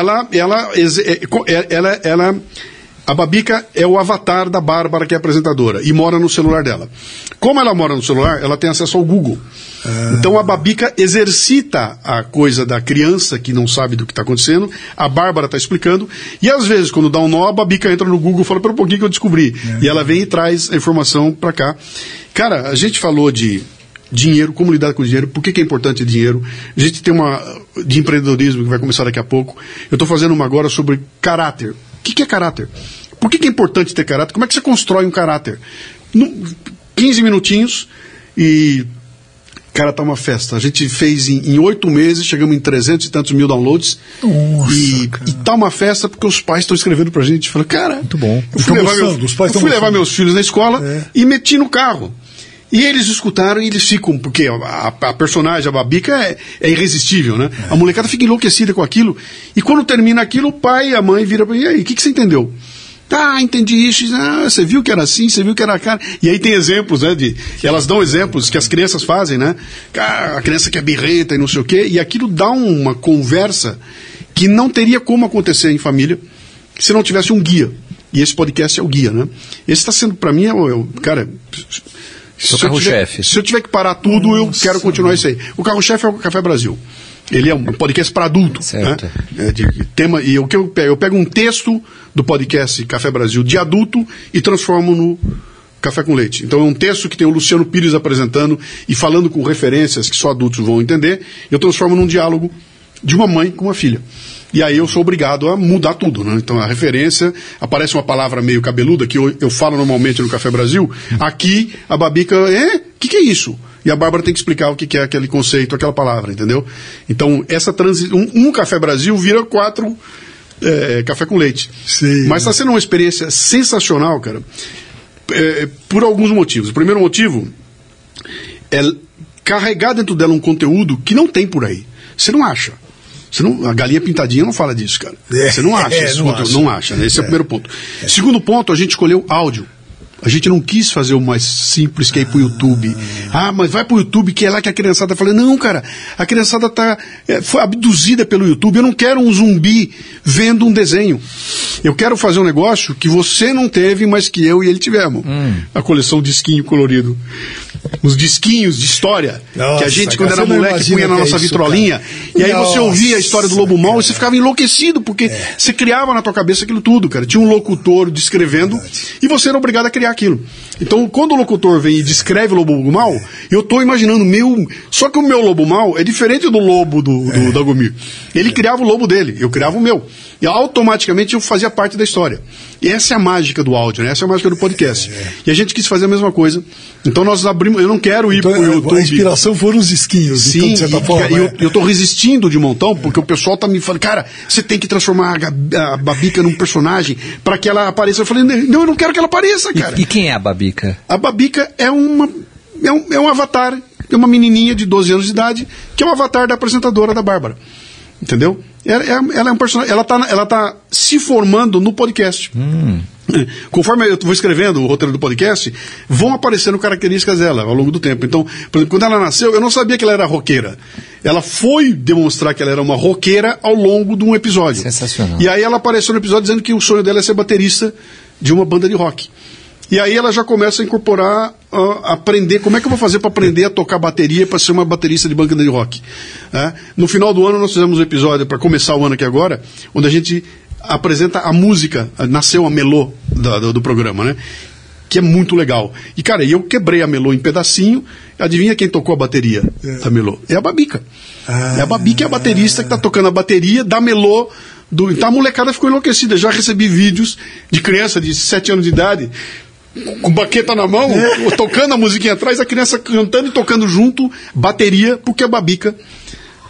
a Babica é o avatar da Bárbara, que é apresentadora, e mora no celular dela. Como ela mora no celular, ela tem acesso ao Google. Então a Babica exercita a coisa da criança que não sabe do que está acontecendo, a Bárbara está explicando, e às vezes, quando dá um nó, a Babica entra no Google e fala, pera um pouquinho que eu descobri. E ela vem e traz a informação para cá. Cara, a gente falou de dinheiro, como lidar com dinheiro, por que é importante dinheiro. A gente tem uma de empreendedorismo que vai começar daqui a pouco. Eu estou fazendo uma agora sobre caráter. O que é caráter? Por que é importante ter caráter? Como é que você constrói um caráter? 15 minutinhos e, cara, tá uma festa. A gente fez em 8 meses, chegamos em 300 e tantos mil downloads. Nossa, e tá uma festa porque os pais estão escrevendo pra gente. Fala, cara, muito bom. Eu fui levar meus filhos na escola e meti no carro. E eles escutaram e eles ficam, porque a personagem, a Babica, é irresistível, né? A molecada fica enlouquecida com aquilo. E quando termina aquilo, o pai e a mãe viram para mim, e aí, o que você entendeu? Entendi isso. Você viu que era assim, você viu que era cara. E aí tem exemplos, né? Elas dão exemplos que as crianças fazem, né? A criança que é birrenta e não sei o quê. E aquilo dá uma conversa que não teria como acontecer em família se não tivesse um guia. E esse podcast é o guia, né? Esse está sendo, para mim, cara... Se eu tiver que parar tudo, eu quero continuar isso aí. O carro-chefe é o Café Brasil. Ele é um podcast para adulto. Certo. Né? De tema, e o que eu pego um texto do podcast Café Brasil de adulto e transformo no Café com Leite. Então é um texto que tem o Luciano Pires apresentando e falando com referências que só adultos vão entender. Eu transformo num diálogo de uma mãe com uma filha. E aí eu sou obrigado a mudar tudo, né? Então a referência, aparece uma palavra meio cabeluda, que eu falo normalmente no Café Brasil, aqui a Babica, o que é isso? E a Bárbara tem que explicar o que é aquele conceito, aquela palavra, entendeu? Então essa transição, um Café Brasil vira 4 Café com Leite. Sim, mas está sendo uma experiência sensacional, cara, por alguns motivos. O primeiro motivo é carregar dentro dela um conteúdo que não tem por aí. Você não acha. A Galinha Pintadinha não fala disso, cara. Você não acha esse conteúdo. Não acha, né? Esse é o primeiro ponto. Segundo ponto, a gente escolheu áudio. A gente não quis fazer o mais simples, que é ir pro YouTube. Mas vai pro YouTube, que é lá que a criançada fala, não, cara, a criançada foi abduzida pelo YouTube. Eu não quero um zumbi vendo um desenho. Eu quero fazer um negócio que você não teve, mas que eu e ele tivemos. A coleção disquinho colorido. Os disquinhos de história. Nossa, que a gente, quando era moleque, punha na nossa vitrolinha. Cara. E aí você ouvia a história do Lobo Mau e você ficava enlouquecido, porque você criava na tua cabeça aquilo tudo, cara. Tinha um locutor descrevendo e você era obrigado a criar aquilo. Então, quando o locutor vem e descreve o Lobo Mau, eu estou imaginando só que o meu Lobo Mau é diferente do lobo do Dagomir. Ele criava o lobo dele, eu criava o meu. E automaticamente eu fazia parte da história. E essa é a mágica do áudio, né? Essa é a mágica do podcast. E a gente quis fazer a mesma coisa. Então nós abrimos, eu não quero ir pro YouTube. A inspiração foram os disquinhos. Sim, então, de certa forma, eu tô resistindo de montão, porque o pessoal tá me falando, cara, você tem que transformar a Babica num personagem para que ela apareça. Eu falei, não, eu não quero que ela apareça, cara. E quem é a Babica? A Babica é um avatar, é uma menininha de 12 anos de idade, que é um avatar da apresentadora da Bárbara. Entendeu? Ela é um personagem, ela tá se formando no podcast. Conforme eu vou escrevendo o roteiro do podcast, vão aparecendo características dela ao longo do tempo. Então, por exemplo, quando ela nasceu, eu não sabia que ela era roqueira. Ela foi demonstrar que ela era uma roqueira ao longo de um episódio. Sensacional. E aí ela apareceu no episódio dizendo que o sonho dela é ser baterista de uma banda de rock. E aí ela já começa a incorporar, aprender, como é que eu vou fazer para aprender a tocar bateria para ser uma baterista de banda de rock. No final do ano nós fizemos um episódio, para começar o ano aqui agora, onde a gente apresenta a música, nasceu a melô do programa, né? Que é muito legal. E, cara, eu quebrei a melô em pedacinho, adivinha quem tocou a bateria da melô? É a Babica. É a Babica, é a baterista que está tocando a bateria da melô. Então a molecada ficou enlouquecida. Já recebi vídeos de criança de 7 anos de idade com baqueta na mão, tocando a musiquinha atrás, a criança cantando e tocando junto, bateria, porque a Babica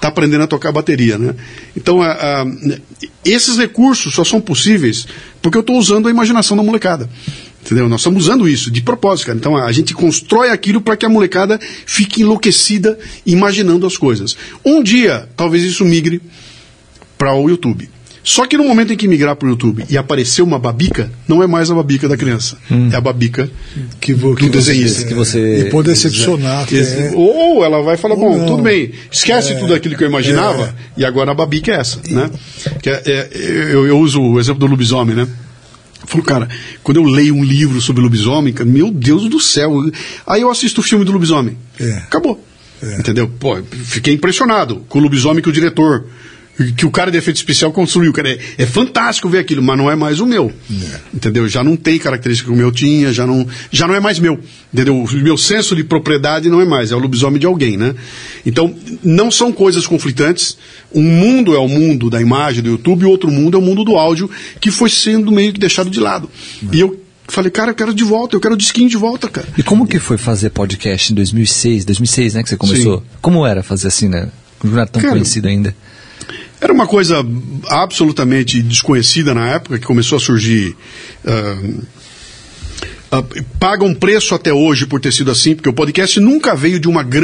está aprendendo a tocar bateria, né? Então, esses recursos só são possíveis porque eu estou usando a imaginação da molecada. Entendeu? Nós estamos usando isso de propósito, cara. Então a gente constrói aquilo para que a molecada fique enlouquecida imaginando as coisas. Um dia, talvez isso migre para o YouTube. Só que no momento em que migrar para o YouTube e aparecer uma babica, não é mais a babica da criança. É a babica do desenhista. E pode decepcionar. Ou ela vai falar, bom, tudo bem, esquece tudo aquilo que eu imaginava, e agora a babica é essa. Né? Eu uso o exemplo do lobisomem, né? Eu falo, cara, quando eu leio um livro sobre lobisomem, cara, meu Deus do céu, aí eu assisto o filme do lobisomem. Acabou. Entendeu? Pô, fiquei impressionado com o lobisomem que o diretor, que o cara de efeito especial construiu. Cara, é fantástico ver aquilo, mas não é mais o meu. Entendeu? Já não tem característica que o meu tinha, já não é mais meu. Entendeu? O meu senso de propriedade não é mais, é o lobisomem de alguém, né? Então, não são coisas conflitantes. Um mundo é o mundo da imagem do YouTube e o outro mundo é o mundo do áudio, que foi sendo meio que deixado de lado. E eu falei, cara, eu quero de volta, eu quero o disquinho de volta, cara. E como que foi fazer podcast em 2006, né, que você começou? Sim. Como era fazer assim, né? Não era tão conhecido ainda. Era uma coisa absolutamente desconhecida na época, que começou a surgir. Paga um preço até hoje por ter sido assim, porque o podcast nunca veio de um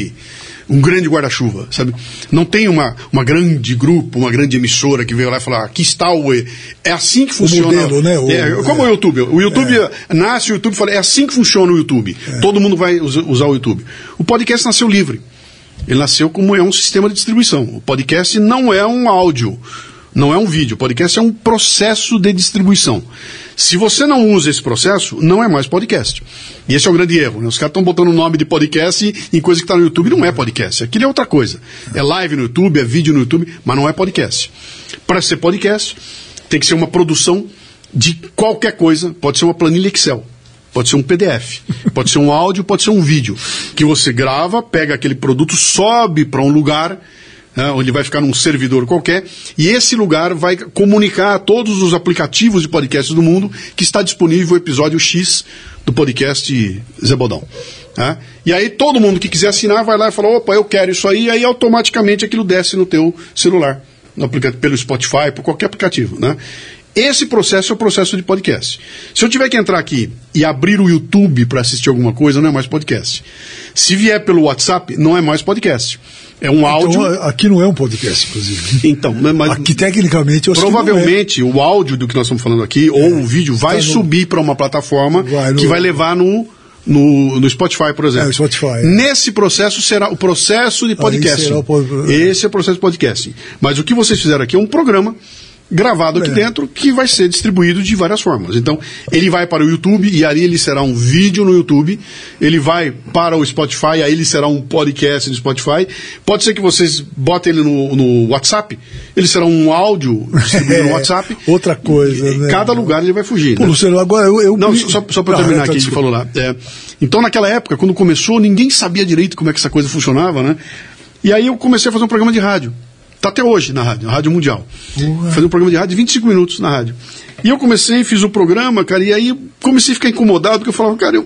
grande guarda-chuva, sabe? Não tem uma grande grupo, uma grande emissora que veio lá e falou, aqui está é assim que funciona. O modelo, né? Como o YouTube. O YouTube nasce, o YouTube fala, é assim que funciona o YouTube. Todo mundo vai usar o YouTube. O podcast nasceu livre. Ele nasceu como um sistema de distribuição. O podcast não é um áudio, não é um vídeo. O podcast é um processo de distribuição. Se você não usa esse processo, não é mais podcast. E esse é o grande erro, né? Os caras estão botando o nome de podcast em coisa que está no YouTube. Não é podcast. Aquilo é outra coisa. É live no YouTube, é vídeo no YouTube, mas não é podcast. Para ser podcast, tem que ser uma produção de qualquer coisa. Pode ser uma planilha Excel. Pode ser um PDF, pode ser um áudio, pode ser um vídeo, que você grava, pega aquele produto, sobe para um lugar, né, onde vai ficar num servidor qualquer, e esse lugar vai comunicar a todos os aplicativos de podcast do mundo que está disponível o episódio X do podcast Zé Bodão. Né? E aí todo mundo que quiser assinar vai lá e fala, opa, eu quero isso aí, e aí automaticamente aquilo desce no teu celular, pelo Spotify, por qualquer aplicativo, né? Esse processo é o processo de podcast. Se eu tiver que entrar aqui e abrir o YouTube para assistir alguma coisa, não é mais podcast. Se vier pelo WhatsApp, não é mais podcast. É um áudio... Então, aqui não é um podcast, inclusive. Então, mas aqui, tecnicamente, eu provavelmente o áudio do que nós estamos falando aqui, ou o vídeo, vai subir para uma plataforma que vai levar no Spotify, por exemplo. Spotify, Nesse processo será o processo de podcasting. Esse é o processo de podcasting. Mas o que vocês fizeram aqui é um programa gravado aqui dentro, que vai ser distribuído de várias formas. Então, ele vai para o YouTube, e aí ele será um vídeo no YouTube, ele vai para o Spotify, aí ele será um podcast no Spotify. Pode ser que vocês botem ele no WhatsApp, ele será um áudio distribuído no WhatsApp. Outra coisa, né? Cada lugar ele vai fugir. Pô, né? Luciano, agora eu... Não, só para terminar aqui, ele falou lá. Então, naquela época, quando começou, ninguém sabia direito como é que essa coisa funcionava, né? E aí eu comecei a fazer um programa de rádio. Está até hoje na Rádio Mundial. Fazer um programa de rádio de 25 minutos na rádio. E eu fiz o programa, cara, e aí eu comecei a ficar incomodado, porque eu falava, cara,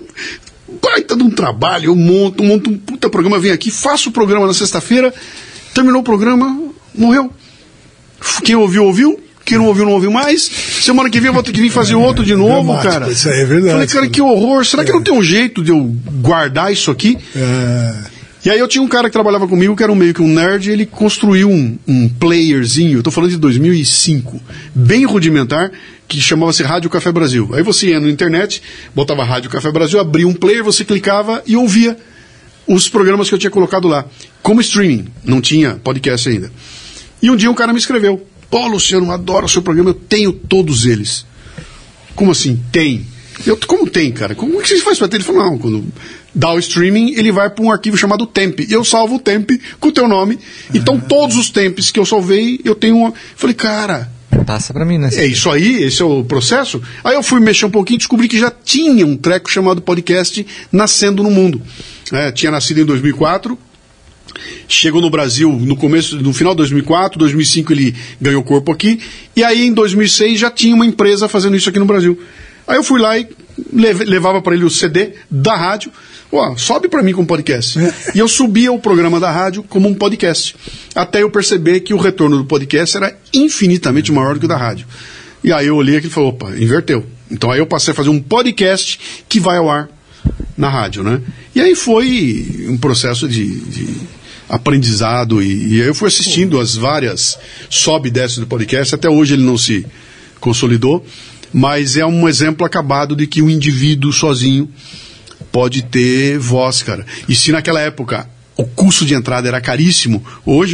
baita de um trabalho, eu monto um puta programa, venho aqui, faço o programa na sexta-feira, terminou o programa, morreu. Quem ouviu, quem não ouviu mais. Semana que vem eu vou ter que vir fazer outro de novo, cara. Isso aí é verdade. Falei, cara, que horror, será que não tem um jeito de eu guardar isso aqui? E aí eu tinha um cara que trabalhava comigo, que era meio que um nerd, e ele construiu um playerzinho, eu tô falando de 2005, bem rudimentar, que chamava-se Rádio Café Brasil. Aí você ia na internet, botava Rádio Café Brasil, abria um player, você clicava e ouvia os programas que eu tinha colocado lá, como streaming, não tinha podcast ainda. E um dia um cara me escreveu, pô, Luciano, adoro o seu programa, eu tenho todos eles. Como assim, tem? Como tem, cara? Como é que você faz pra ter? Ele falou, não, quando dá o streaming, ele vai para um arquivo chamado temp. Eu salvo o temp com o teu nome. Então, todos os temps que eu salvei, eu tenho uma... Falei, cara... Passa pra mim, né? É isso aí, esse é o processo. Aí eu fui mexer um pouquinho e descobri que já tinha um treco chamado podcast nascendo no mundo. Tinha nascido em 2004... Chegou no Brasil no final de 2004, 2005 ele ganhou corpo aqui, e aí em 2006 já tinha uma empresa fazendo isso aqui no Brasil. Aí eu fui lá e levava para ele o CD da rádio, sobe para mim como podcast. E eu subia o programa da rádio como um podcast, até eu perceber que o retorno do podcast era infinitamente maior do que o da rádio. E aí eu olhei aqui e falei, opa, inverteu. Então aí eu passei a fazer um podcast que vai ao ar na rádio, né? E aí foi um processo de aprendizado, e aí eu fui assistindo as várias sobe e desce do podcast. Até hoje ele não se consolidou, mas é um exemplo acabado de que o indivíduo sozinho pode ter voz, cara. E se naquela época o custo de entrada era caríssimo, hoje,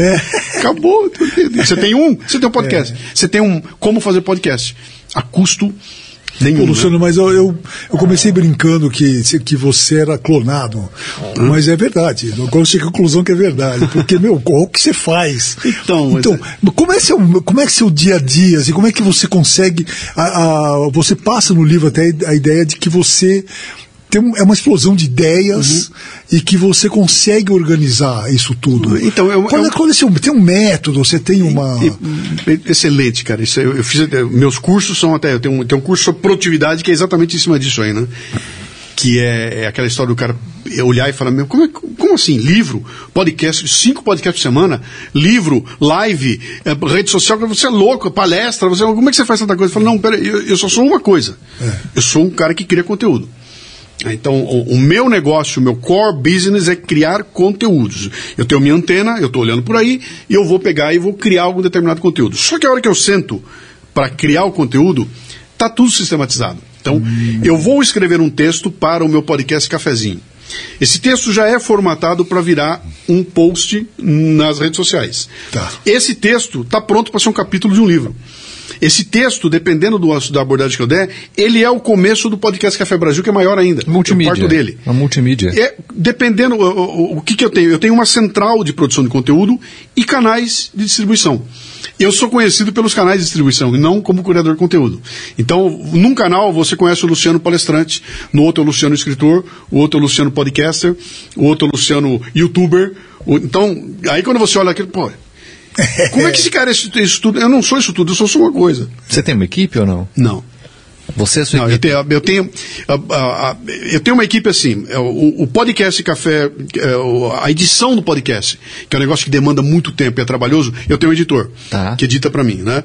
acabou. Você tem um podcast. Você tem como fazer podcast. A custo nenhum. Luciano, né? Mas eu comecei brincando que você era clonado, mas é verdade. Agora eu cheguei à conclusão que é verdade, porque, o que você faz? Então como é que seu dia a dia, assim, como é que você consegue, você passa no livro até a ideia de que você é uma explosão de ideias e que você consegue organizar isso tudo. Então, tem um método, você tem uma... Excelente, cara. Isso, eu fiz, meus cursos são até... Eu tenho um curso sobre produtividade que é exatamente em cima disso aí, né? Que é aquela história do cara olhar e falar, como assim? Livro, podcast, 5 podcasts por semana, livro, live, rede social, você é louco, palestra, como é que você faz tanta coisa? Eu falo, não, peraí, eu só sou uma coisa. Eu sou um cara que cria conteúdo. Então, o meu negócio, o meu core business é criar conteúdos. Eu tenho minha antena, eu estou olhando por aí, e eu vou pegar e vou criar algum determinado conteúdo. Só que a hora que eu sento para criar o conteúdo, está tudo sistematizado. Então, eu vou escrever um texto para o meu podcast Cafezinho. Esse texto já é formatado para virar um post nas redes sociais. Esse texto está pronto para ser um capítulo de um livro. Esse texto, dependendo da abordagem que eu der, ele é o começo do podcast Café Brasil, que é maior ainda. Multimídia. Eu parto dele. A multimídia. Dependendo, o que eu tenho? Eu tenho uma central de produção de conteúdo e canais de distribuição. Eu sou conhecido pelos canais de distribuição, e não como criador de conteúdo. Então, num canal você conhece o Luciano Palestrante, no outro é o Luciano Escritor, o outro é o Luciano Podcaster, o outro é o Luciano YouTuber. Então, aí quando você olha aquilo, como é que esse cara é isso tudo? Eu não sou isso tudo, eu sou uma coisa. Você tem uma equipe ou não? Não. Você é sua equipe? Eu tenho uma equipe assim, o podcast Café, a edição do podcast, que é um negócio que demanda muito tempo e é trabalhoso, eu tenho um editor, que edita para mim, né?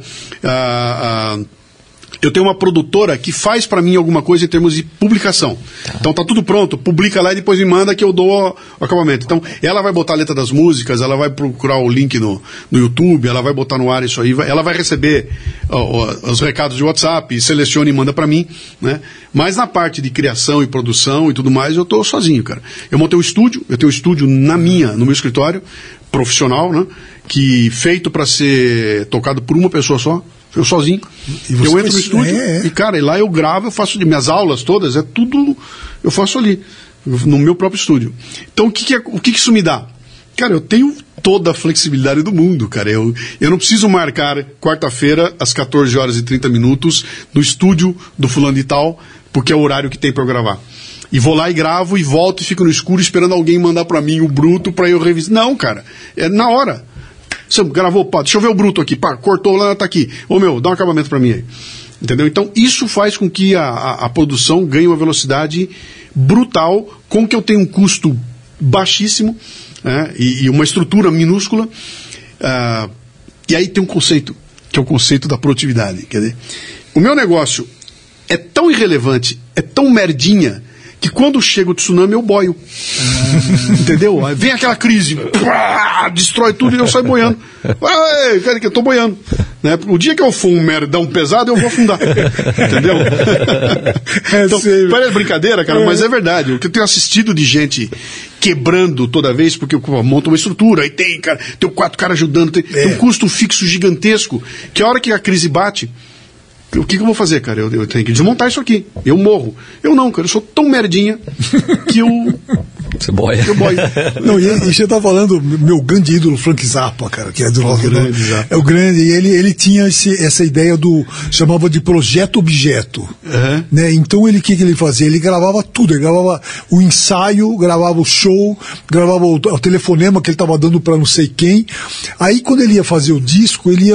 Eu tenho uma produtora que faz para mim alguma coisa em termos de publicação. Então tá tudo pronto, publica lá e depois me manda que eu dou o acabamento. Então ela vai botar a letra das músicas, ela vai procurar o link no YouTube, ela vai botar no ar isso aí, ela vai receber os recados de WhatsApp, seleciona e manda para mim, né? Mas na parte de criação e produção e tudo mais, eu tô sozinho, cara. Eu montei um estúdio, eu tenho um estúdio no meu escritório, profissional, né? Que feito para ser tocado por uma pessoa só. Eu sozinho. Eu entro no estúdio e, cara, lá eu gravo, eu faço minhas aulas todas, é tudo, eu faço ali, no meu próprio estúdio. Então, o que isso me dá? Cara, eu tenho toda a flexibilidade do mundo, cara. Eu não preciso marcar quarta-feira, às 14h30, no estúdio do fulano de tal, porque é o horário que tem para eu gravar. E vou lá e gravo, e volto e fico no escuro esperando alguém mandar para mim o bruto para eu revisar. Não, cara, é na hora. Você gravou, deixa eu ver o bruto aqui, cortou lá, tá aqui. Dá um acabamento para mim aí. Entendeu? Então, isso faz com que a produção ganhe uma velocidade brutal, com que eu tenho um custo baixíssimo, né, e uma estrutura minúscula. E aí tem um conceito, que é o conceito da produtividade. Quer dizer, o meu negócio é tão irrelevante, é tão merdinha, que quando chega o tsunami eu boio. Entendeu? Aí vem aquela crise, destrói tudo e eu saio boiando. Peraí que eu tô boiando. Né? O dia que eu for um merdão pesado, eu vou afundar. Entendeu? Então, parece brincadeira, cara, mas é verdade. O que eu tenho assistido de gente quebrando toda vez, porque monta uma estrutura, aí tem 4 caras ajudando, tem um custo fixo gigantesco, que a hora que a crise bate, o que eu vou fazer, cara? Eu tenho que desmontar isso aqui. Eu morro. Eu não, cara. Eu sou tão merdinha que eu... Você boia. Eu boio. Não, e você tá falando, meu grande ídolo, Frank Zappa, cara, que é do grande Zappa. É o grande, e ele tinha essa ideia chamava de projeto objeto, né? Então o que ele fazia? Ele gravava tudo, ele gravava o ensaio, gravava o show, gravava o telefonema que ele tava dando para não sei quem. Aí quando ele ia fazer o disco, ele ia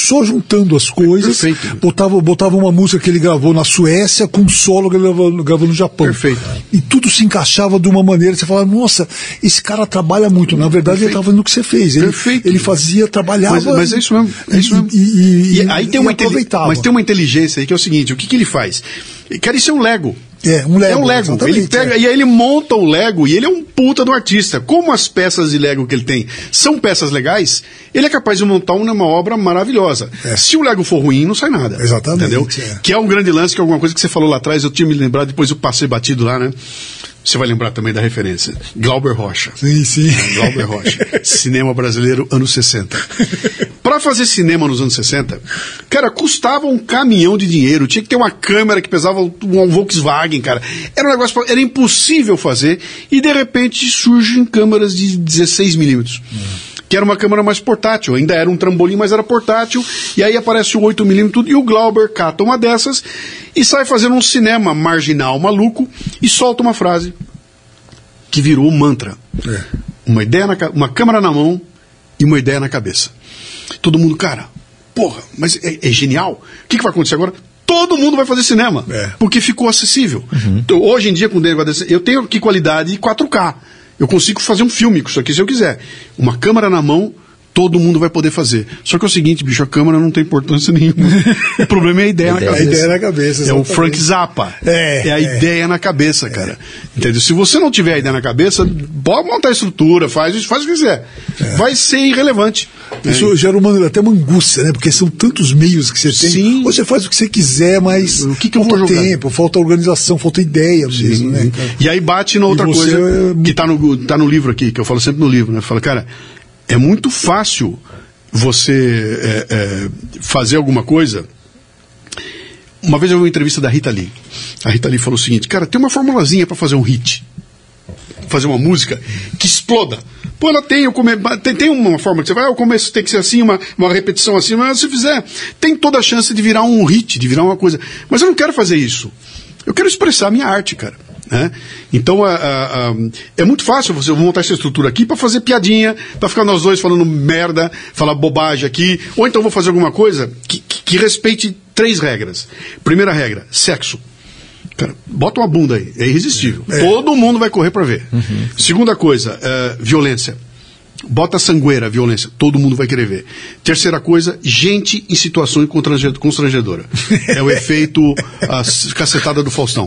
só juntando as coisas. Perfeito. Botava uma música que ele gravou na Suécia com um solo que ele gravou no Japão. Perfeito. E tudo se encaixava de uma maneira, você falava, nossa, esse cara trabalha muito. Na verdade, ele estava fazendo o que você fez. Ele fazia, trabalhava. Mas é isso mesmo. É isso mesmo. E aí tem mas tem uma inteligência aí que é o seguinte, o que ele faz? Cara, isso é um Lego. É um Lego. Ele pega, e aí ele monta o Lego e ele é um puta do artista. Como as peças de Lego que ele tem são peças legais, ele é capaz de montar uma obra maravilhosa. Se o Lego for ruim, não sai nada. Exatamente. Entendeu? Que é um grande lance, que é alguma coisa que você falou lá atrás, eu tinha me lembrado, depois eu passei batido lá, né? Você vai lembrar também da referência. Glauber Rocha. Sim. Glauber Rocha. Cinema brasileiro, anos 60. Para fazer cinema nos anos 60, cara, custava um caminhão de dinheiro. Tinha que ter uma câmera que pesava um Volkswagen, cara. Era um negócio, era impossível fazer. E de repente surgem câmeras de 16 milímetros. Que era uma câmera mais portátil, ainda era um trambolim, mas era portátil, e aí aparece o 8mm, e o Glauber cata uma dessas e sai fazendo um cinema marginal maluco e solta uma frase que virou um mantra. Uma ideia, uma câmera na mão e uma ideia na cabeça. Todo mundo, cara, porra, mas é genial. O que vai acontecer agora? Todo mundo vai fazer cinema, porque ficou acessível. Então, hoje em dia, com eu tenho aqui qualidade 4K. Eu consigo fazer um filme com isso aqui se eu quiser. Uma câmera na mão, todo mundo vai poder fazer. Só que é o seguinte, bicho, a câmera não tem importância nenhuma. O problema é a ideia na cabeça. A ideia na cabeça, exatamente. É o Frank Zappa. É a ideia na cabeça, cara. Entendeu? Se você não tiver a ideia na cabeça, pode montar a estrutura, faz o que quiser. Vai ser irrelevante. Isso gera até uma angústia, né? Porque são tantos meios que você tem. Sim. Você faz o que você quiser, mas o que eu vou jogar? Tempo, falta organização, falta ideia mesmo, né? E aí bate na outra coisa que tá no livro aqui, que eu falo sempre no livro, né? Fala, cara, é muito fácil você fazer alguma coisa. Uma vez eu vi uma entrevista da Rita Lee. A Rita Lee falou o seguinte, cara, tem uma formulazinha para fazer um hit, fazer uma música que exploda. Pô, ela tem uma forma que você vai, o começo tem que ser assim, uma repetição assim, mas se fizer, tem toda a chance de virar um hit, de virar uma coisa. Mas eu não quero fazer isso. Eu quero expressar a minha arte, cara. Então é muito fácil você montar essa estrutura aqui para fazer piadinha, para ficar nós dois falando merda, falar bobagem aqui, ou então vou fazer alguma coisa que respeite 3 regras. Primeira regra, sexo. Cara, bota uma bunda aí, é irresistível. Todo mundo vai correr para ver. Segunda coisa, violência. Bota sangueira, violência, todo mundo vai querer ver. Terceira coisa, gente em situação constrangedora. É o efeito cacetada do Faustão.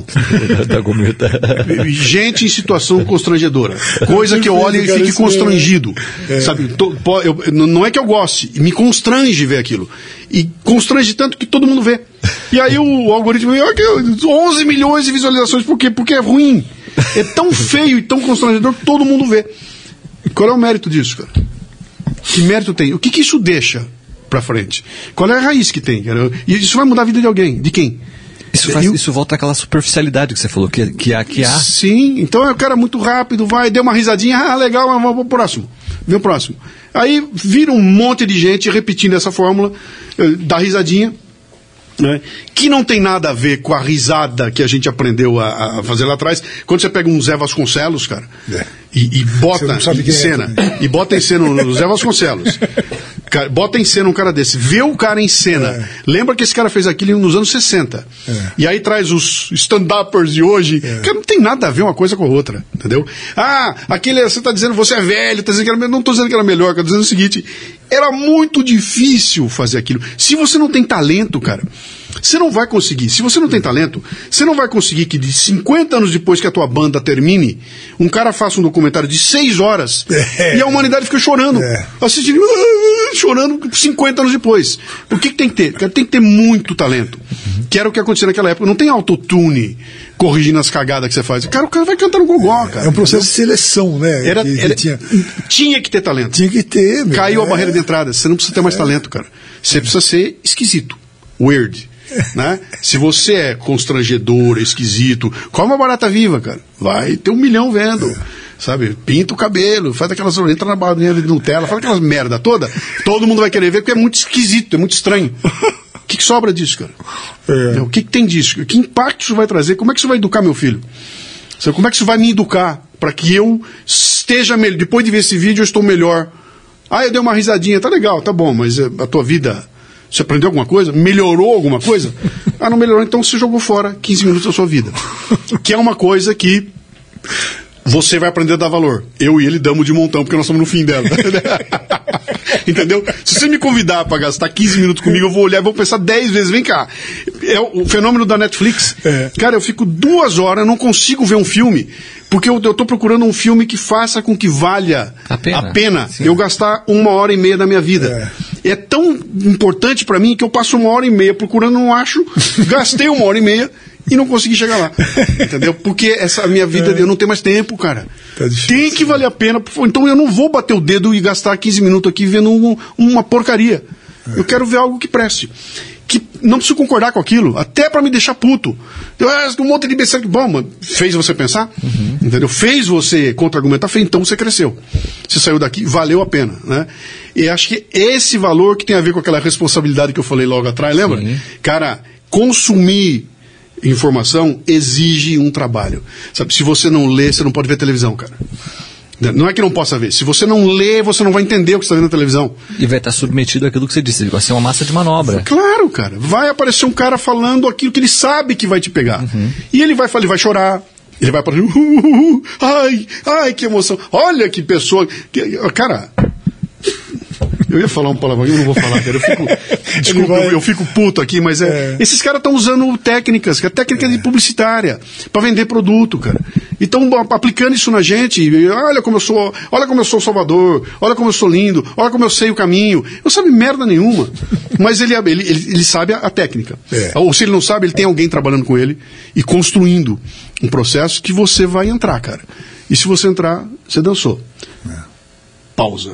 Gente em situação constrangedora. Coisa que eu olho e fique constrangido. Sabe? Não é que eu goste, me constrange ver aquilo. E constrange tanto que todo mundo vê. E aí o algoritmo vê 11 milhões de visualizações. Por quê? Porque é ruim. É tão feio e tão constrangedor que todo mundo vê. Qual é o mérito disso, cara? Que mérito tem? O que isso deixa pra frente? Qual é a raiz que tem, cara? E isso vai mudar a vida de alguém? De quem? Isso volta àquela superficialidade que você falou, que há. Sim, então é o cara muito rápido, deu uma risadinha, legal, mas vamos pro próximo. Vem o próximo. Aí vira um monte de gente repetindo essa fórmula da risadinha, né? Que não tem nada a ver com a risada que a gente aprendeu a fazer lá atrás. Quando você pega um Zé Vasconcelos, cara, e bota em cena, e bota em cena o Zé Vasconcelos, cara, bota em cena um cara desse, vê o cara em cena, lembra que esse cara fez aquilo nos anos 60, e aí traz os stand-uppers de hoje, que não tem nada a ver uma coisa com a outra, entendeu? Aquele, você tá dizendo, você é velho, tá dizendo que era, não tô dizendo que era melhor, tô dizendo o seguinte, era muito difícil fazer aquilo. Se você não tem talento, cara, você não vai conseguir. Se você não tem talento, você não vai conseguir que de 50 anos depois que a tua banda termine, um cara faça um documentário de 6 horas e a humanidade fica chorando, assistindo, chorando 50 anos depois. O que tem que ter? Tem que ter muito talento. Que era o que acontecia naquela época. Não tem autotune corrigindo as cagadas que você faz. O cara vai cantar no gogó, cara. É um processo de seleção, né? Tinha que ter talento. Tinha que ter, meu. Caiu a barreira de entrada. Você não precisa ter mais talento, cara. Você precisa ser esquisito. Weird. Né? Se você é constrangedor, esquisito, come uma barata viva, cara. Vai ter 1 milhão vendo. Sabe? Pinta o cabelo, faz aquelas. Entra na balinha de Nutella, faz aquelas merda toda. Todo mundo vai querer ver porque é muito esquisito, é muito estranho. O que sobra disso, cara? O que tem disso? Que impacto isso vai trazer? Como é que isso vai educar meu filho? Como é que isso vai me educar para que eu esteja melhor? Depois de ver esse vídeo, eu estou melhor. Eu dei uma risadinha, tá legal, tá bom, mas a tua vida Você aprendeu alguma coisa? Melhorou alguma coisa? Ah, não melhorou, então você jogou fora 15 minutos da sua vida. Que é uma coisa que você vai aprender a dar valor. Eu e ele damos de montão, porque nós estamos no fim dela. Entendeu? Se você me convidar para gastar 15 minutos comigo, eu vou olhar e vou pensar 10 vezes. Vem cá. É o fenômeno da Netflix. Cara, eu fico 2 horas, não consigo ver um filme, porque eu tô procurando um filme que faça com que valha a pena eu gastar 1h30 da minha vida. É tão importante para mim que eu passo 1h30 procurando, não acho, gastei 1h30 e não consegui chegar lá. Entendeu? Porque essa minha vida, eu não tenho mais tempo, cara. Tá difícil, tem que valer a pena. Então eu não vou bater o dedo e gastar 15 minutos aqui vendo uma porcaria. Eu quero ver algo que preste. Que não preciso concordar com aquilo, até pra me deixar puto. Um monte de besteira que, bom, mano, fez você pensar, entendeu? Fez você contra-argumentar, então você cresceu. Você saiu daqui, valeu a pena, né? E acho que esse valor que tem a ver com aquela responsabilidade que eu falei logo atrás, lembra? Sim. Cara, consumir informação exige um trabalho. Sabe, se você não lê, você não pode ver televisão, cara. Não é que não possa ver. Se você não lê, você não vai entender o que você está vendo na televisão. E vai estar submetido àquilo que você disse. Vai ser uma massa de manobra. Claro, cara. Vai aparecer um cara falando aquilo que ele sabe que vai te pegar. E ele vai falar, ele vai chorar. Ele vai falar, ai, que emoção. Olha que pessoa. Cara, eu ia falar um palavrão, eu não vou falar, cara. Desculpa, eu fico puto aqui, mas esses caras estão usando técnicas, que é técnica de publicitária, para vender produto, cara. E estão aplicando isso na gente. Olha como eu sou Salvador, olha como eu sou lindo, olha como eu sei o caminho. Não sabe merda nenhuma. Mas ele sabe a técnica. Ou se ele não sabe, ele tem alguém trabalhando com ele e construindo um processo que você vai entrar, cara. E se você entrar, você dançou. Pausa.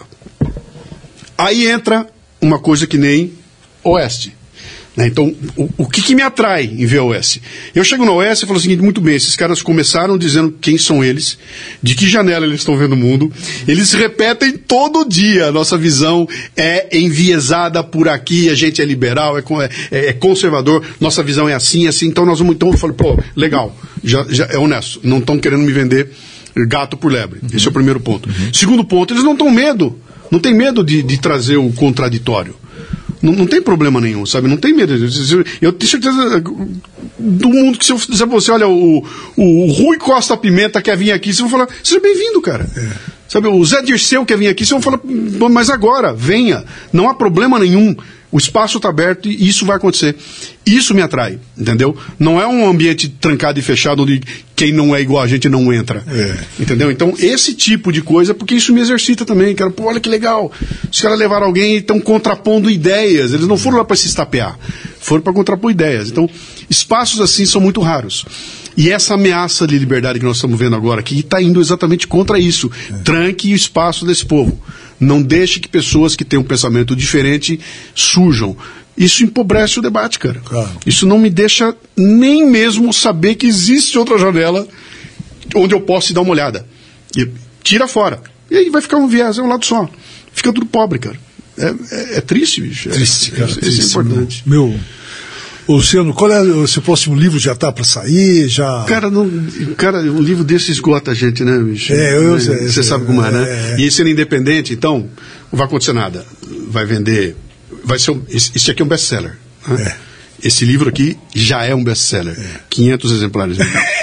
Aí entra uma coisa que nem Oeste. Né? Então, o que me atrai em ver a OS? Eu chego na OS e falo o seguinte, muito bem, esses caras começaram dizendo quem são eles, de que janela eles estão vendo o mundo, eles repetem todo dia, a nossa visão é enviesada por aqui, a gente é liberal, é conservador, nossa visão é assim, então nós vamos, então eu falo, pô, legal, já é honesto, não estão querendo me vender gato por lebre, esse é o primeiro ponto. Segundo ponto, eles não têm medo de trazer o contraditório. Não tem problema nenhum, sabe? Não tem medo. Eu tenho certeza do mundo que se eu disser pra você, olha, o Rui Costa Pimenta quer vir aqui, vocês vão falar, seja bem-vindo, cara. Sabe, o Zé Dirceu quer vir aqui, vocês vão falar, mas agora, venha. Não há problema nenhum. O espaço está aberto e isso vai acontecer. Isso me atrai, entendeu? Não é um ambiente trancado e fechado onde quem não é igual a gente não entra. Entendeu? Então, esse tipo de coisa, porque isso me exercita também. Cara, pô, olha que legal. Os caras levaram alguém e estão contrapondo ideias. Eles não foram lá para se estapear. Foram para contrapor ideias. Então, espaços assim são muito raros. E essa ameaça de liberdade que nós estamos vendo agora aqui está indo exatamente contra isso. Tranque o espaço desse povo. Não deixe que pessoas que têm um pensamento diferente surjam. Isso empobrece o debate, cara. Claro. Isso não me deixa nem mesmo saber que existe outra janela onde eu posso ir dar uma olhada. E tira fora. E aí vai ficar um viés, é um lado só. Fica tudo pobre, cara. É triste, bicho. Triste, cara. Isso é importante. Meu... Luciano, qual é o seu próximo livro? Já está para sair? Já... Cara, um livro desse esgota a gente, né, bicho? Você sabe como é, né? E sendo independente, então, não vai acontecer nada. Vai vender... Esse aqui é um best-seller. Né? Esse livro aqui já é um best-seller. 500 exemplares.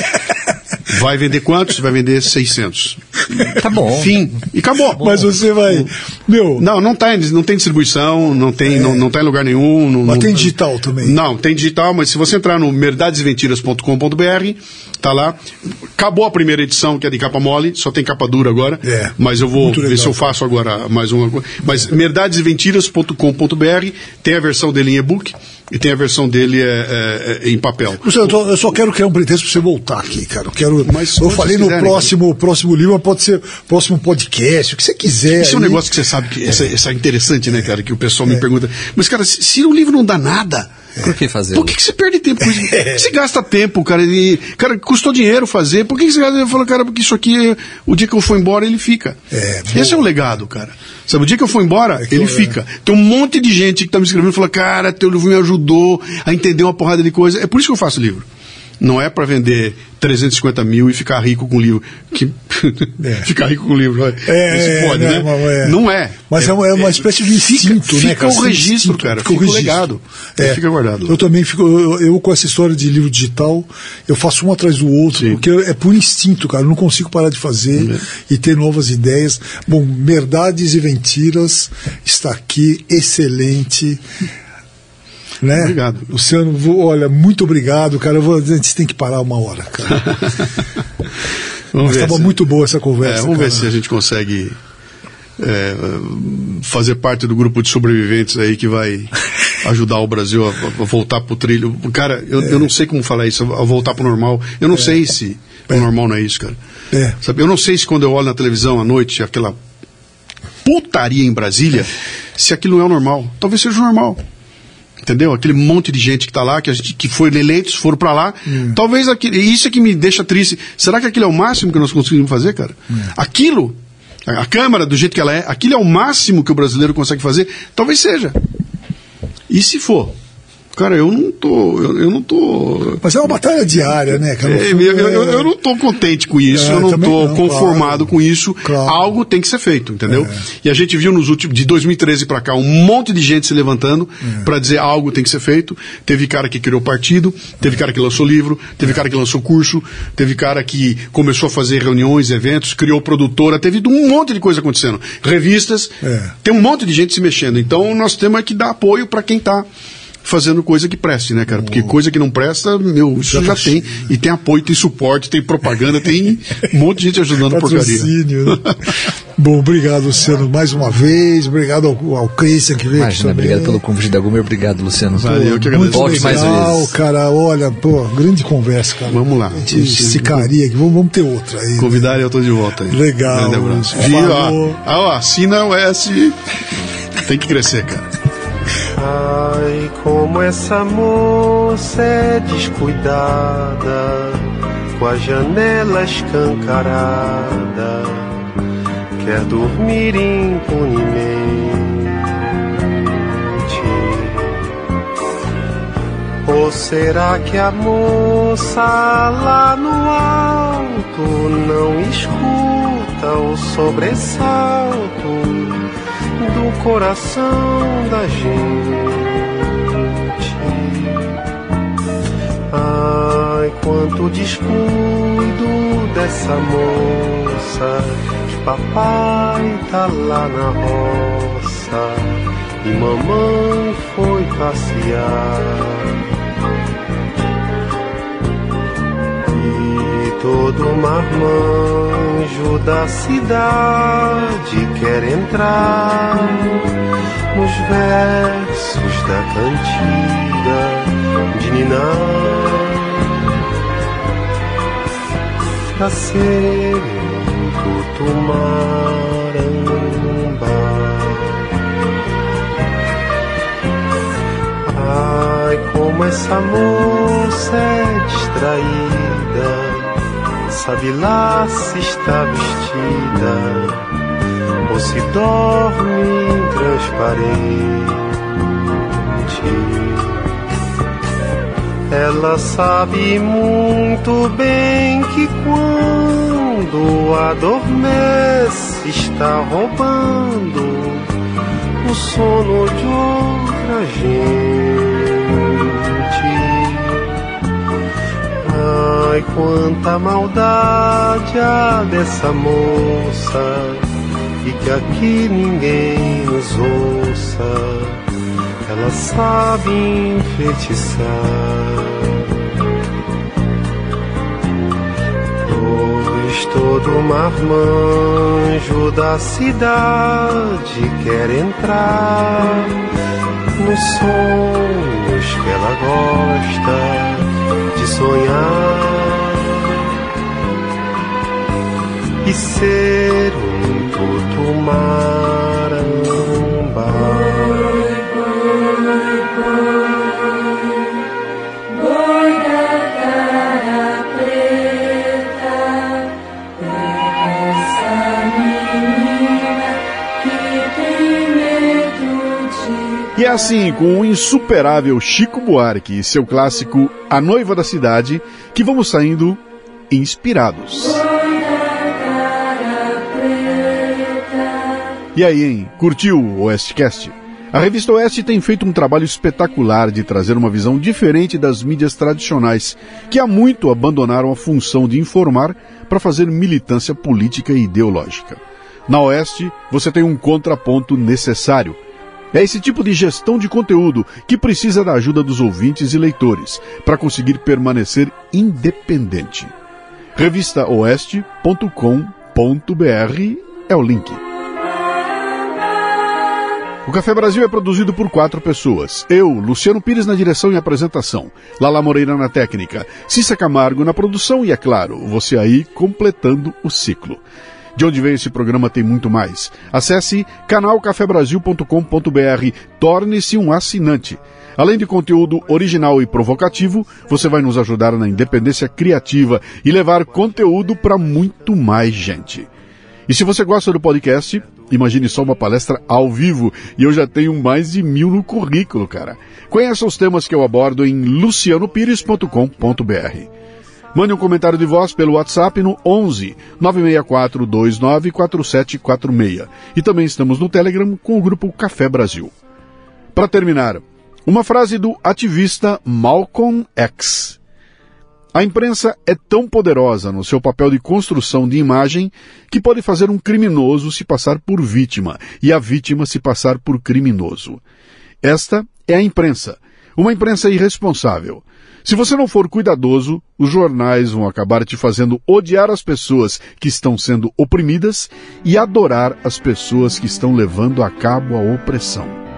Vai vender quantos? Vai vender 600. Tá bom. Fim. E acabou. Mas você vai... Não tem distribuição, não tá em lugar nenhum. Mas tem digital também? Não, tem digital, mas se você entrar no merdadesmentiras.com.br, tá lá. Acabou a primeira edição, que é de capa mole, só tem capa dura agora. Mas eu vou ver se eu faço agora mais uma coisa. Mas merdadesmentiras.com.br tem a versão dele em e-book e tem a versão dele em papel. Eu só quero criar um pretexto para você voltar aqui, cara. Eu falei no próximo livro, mas pode ser próximo podcast, o que você quiser. Isso é um negócio que você sabe que isso é interessante, né, cara? Que o pessoal me pergunta. Mas, cara, se o livro não dá nada, por que fazer? Por que você perde tempo com isso? Por que você gasta tempo, cara? Cara, custou dinheiro fazer. Por que você gasta? Eu falo, cara, porque isso aqui, o dia que eu for embora, ele fica. Esse é o legado, cara. Sabe, o dia que eu for embora, ele fica. Tem um monte de gente que tá me escrevendo e fala, cara, teu livro me ajudou a entender uma porrada de coisa. É por isso que eu faço livro. Não é para vender 350 mil e ficar rico com o livro. Ficar rico com o livro. Não se pode, né? Não é. Mas é uma espécie de instinto, né, cara? Fica o registro, cara. Fica o legado. Fica guardado. Eu também fico... Eu com essa história de livro digital, eu faço um atrás do outro, porque é por instinto, cara. Eu não consigo parar de fazer e ter novas ideias. Bom, Verdades e Mentiras está aqui, excelente. Né? Obrigado. Luciano, olha, muito obrigado, cara. A gente tem que parar uma hora, cara. Mas estava muito boa essa conversa. Vamos ver se a gente consegue fazer parte do grupo de sobreviventes aí que vai ajudar o Brasil a voltar pro trilho. Cara, eu não sei como falar isso, a voltar pro normal. Eu não sei se o normal não é isso, cara. Sabe? Eu não sei se quando eu olho na televisão à noite, aquela putaria em Brasília, se aquilo não é o normal. Talvez seja o normal. Entendeu? Aquele monte de gente que está lá, que foram eleitos, foram para lá. Talvez isso é que me deixa triste. Será que aquilo é o máximo que nós conseguimos fazer, cara? Aquilo, a Câmara, do jeito que ela é, aquilo é o máximo que o brasileiro consegue fazer? Talvez seja. E se for? Cara, eu não tô... Mas é uma batalha diária, né, cara? Eu não tô contente com isso, eu não tô conformado com isso. Claro. Algo tem que ser feito, entendeu? E a gente viu nos últimos, de 2013 para cá, um monte de gente se levantando para dizer algo tem que ser feito. Teve cara que criou partido, teve cara que lançou livro, teve cara que lançou curso, teve cara que começou a fazer reuniões, eventos, criou produtora, teve um monte de coisa acontecendo. Revistas, tem um monte de gente se mexendo. Então nós temos que dar apoio para quem tá fazendo coisa que preste, né, cara? Porque coisa que não presta, isso já tem. E tem apoio, tem suporte, tem propaganda, tem um monte de gente ajudando a porcaria. Né? Bom, obrigado, Luciano, mais uma vez. Obrigado ao Christian que veio aqui também. Obrigado pelo convite da Gumer, obrigado, Luciano. Valeu, eu que agradeço. Muito legal, cara. Olha, grande conversa, cara. Vamos lá. A gente esticaria aqui. Vamos ter outra aí. Convidar, eu tô de volta aí. Legal. Grande abraço. Assina o S. Tem que crescer, cara. Ai, como essa moça é descuidada, com a janela escancarada, quer dormir impunemente. Ou será que a moça lá no alto não escuta o sobressalto do coração da gente? Ai, quanto descuido dessa moça, que papai tá lá na roça e mamãe foi passear. E todo marmanjo da cidade quer entrar nos versos da cantiga de Niná, pra ser um tutumaramba. Ai, como essa moça é distraída, sabe lá se está vestida ou se dorme transparente. Ela sabe muito bem que quando adormece está roubando o sono de outra gente. Ai, quanta maldade há dessa moça, e que aqui ninguém nos ouça. Ela sabe enfeitiçar, pois todo marmanjo da cidade quer entrar nos sonhos que ela gosta de sonhar e ser um tutumaramba. E é assim, com o insuperável Chico Buarque e seu clássico A Noiva da Cidade, que vamos saindo inspirados. E aí, hein? Curtiu o Oestcast? A Revista Oeste tem feito um trabalho espetacular de trazer uma visão diferente das mídias tradicionais, que há muito abandonaram a função de informar para fazer militância política e ideológica. Na Oeste, você tem um contraponto necessário. É esse tipo de gestão de conteúdo que precisa da ajuda dos ouvintes e leitores para conseguir permanecer independente. revistaoeste.com.br é o link. O Café Brasil é produzido por 4 pessoas. Eu, Luciano Pires na direção e apresentação, Lala Moreira na técnica, Cissa Camargo na produção e, é claro, você aí completando o ciclo. De onde vem esse programa tem muito mais. Acesse canalcafebrasil.com.br, torne-se um assinante. Além de conteúdo original e provocativo, você vai nos ajudar na independência criativa e levar conteúdo para muito mais gente. E se você gosta do podcast, imagine só uma palestra ao vivo, e eu já tenho mais de 1000 no currículo, cara. Conheça os temas que eu abordo em lucianopires.com.br. Mande um comentário de voz pelo WhatsApp no 11 964 29 4746. E também estamos no Telegram com o grupo Café Brasil. Para terminar, uma frase do ativista Malcolm X. A imprensa é tão poderosa no seu papel de construção de imagem que pode fazer um criminoso se passar por vítima e a vítima se passar por criminoso. Esta é a imprensa, uma imprensa irresponsável. Se você não for cuidadoso, os jornais vão acabar te fazendo odiar as pessoas que estão sendo oprimidas e adorar as pessoas que estão levando a cabo a opressão.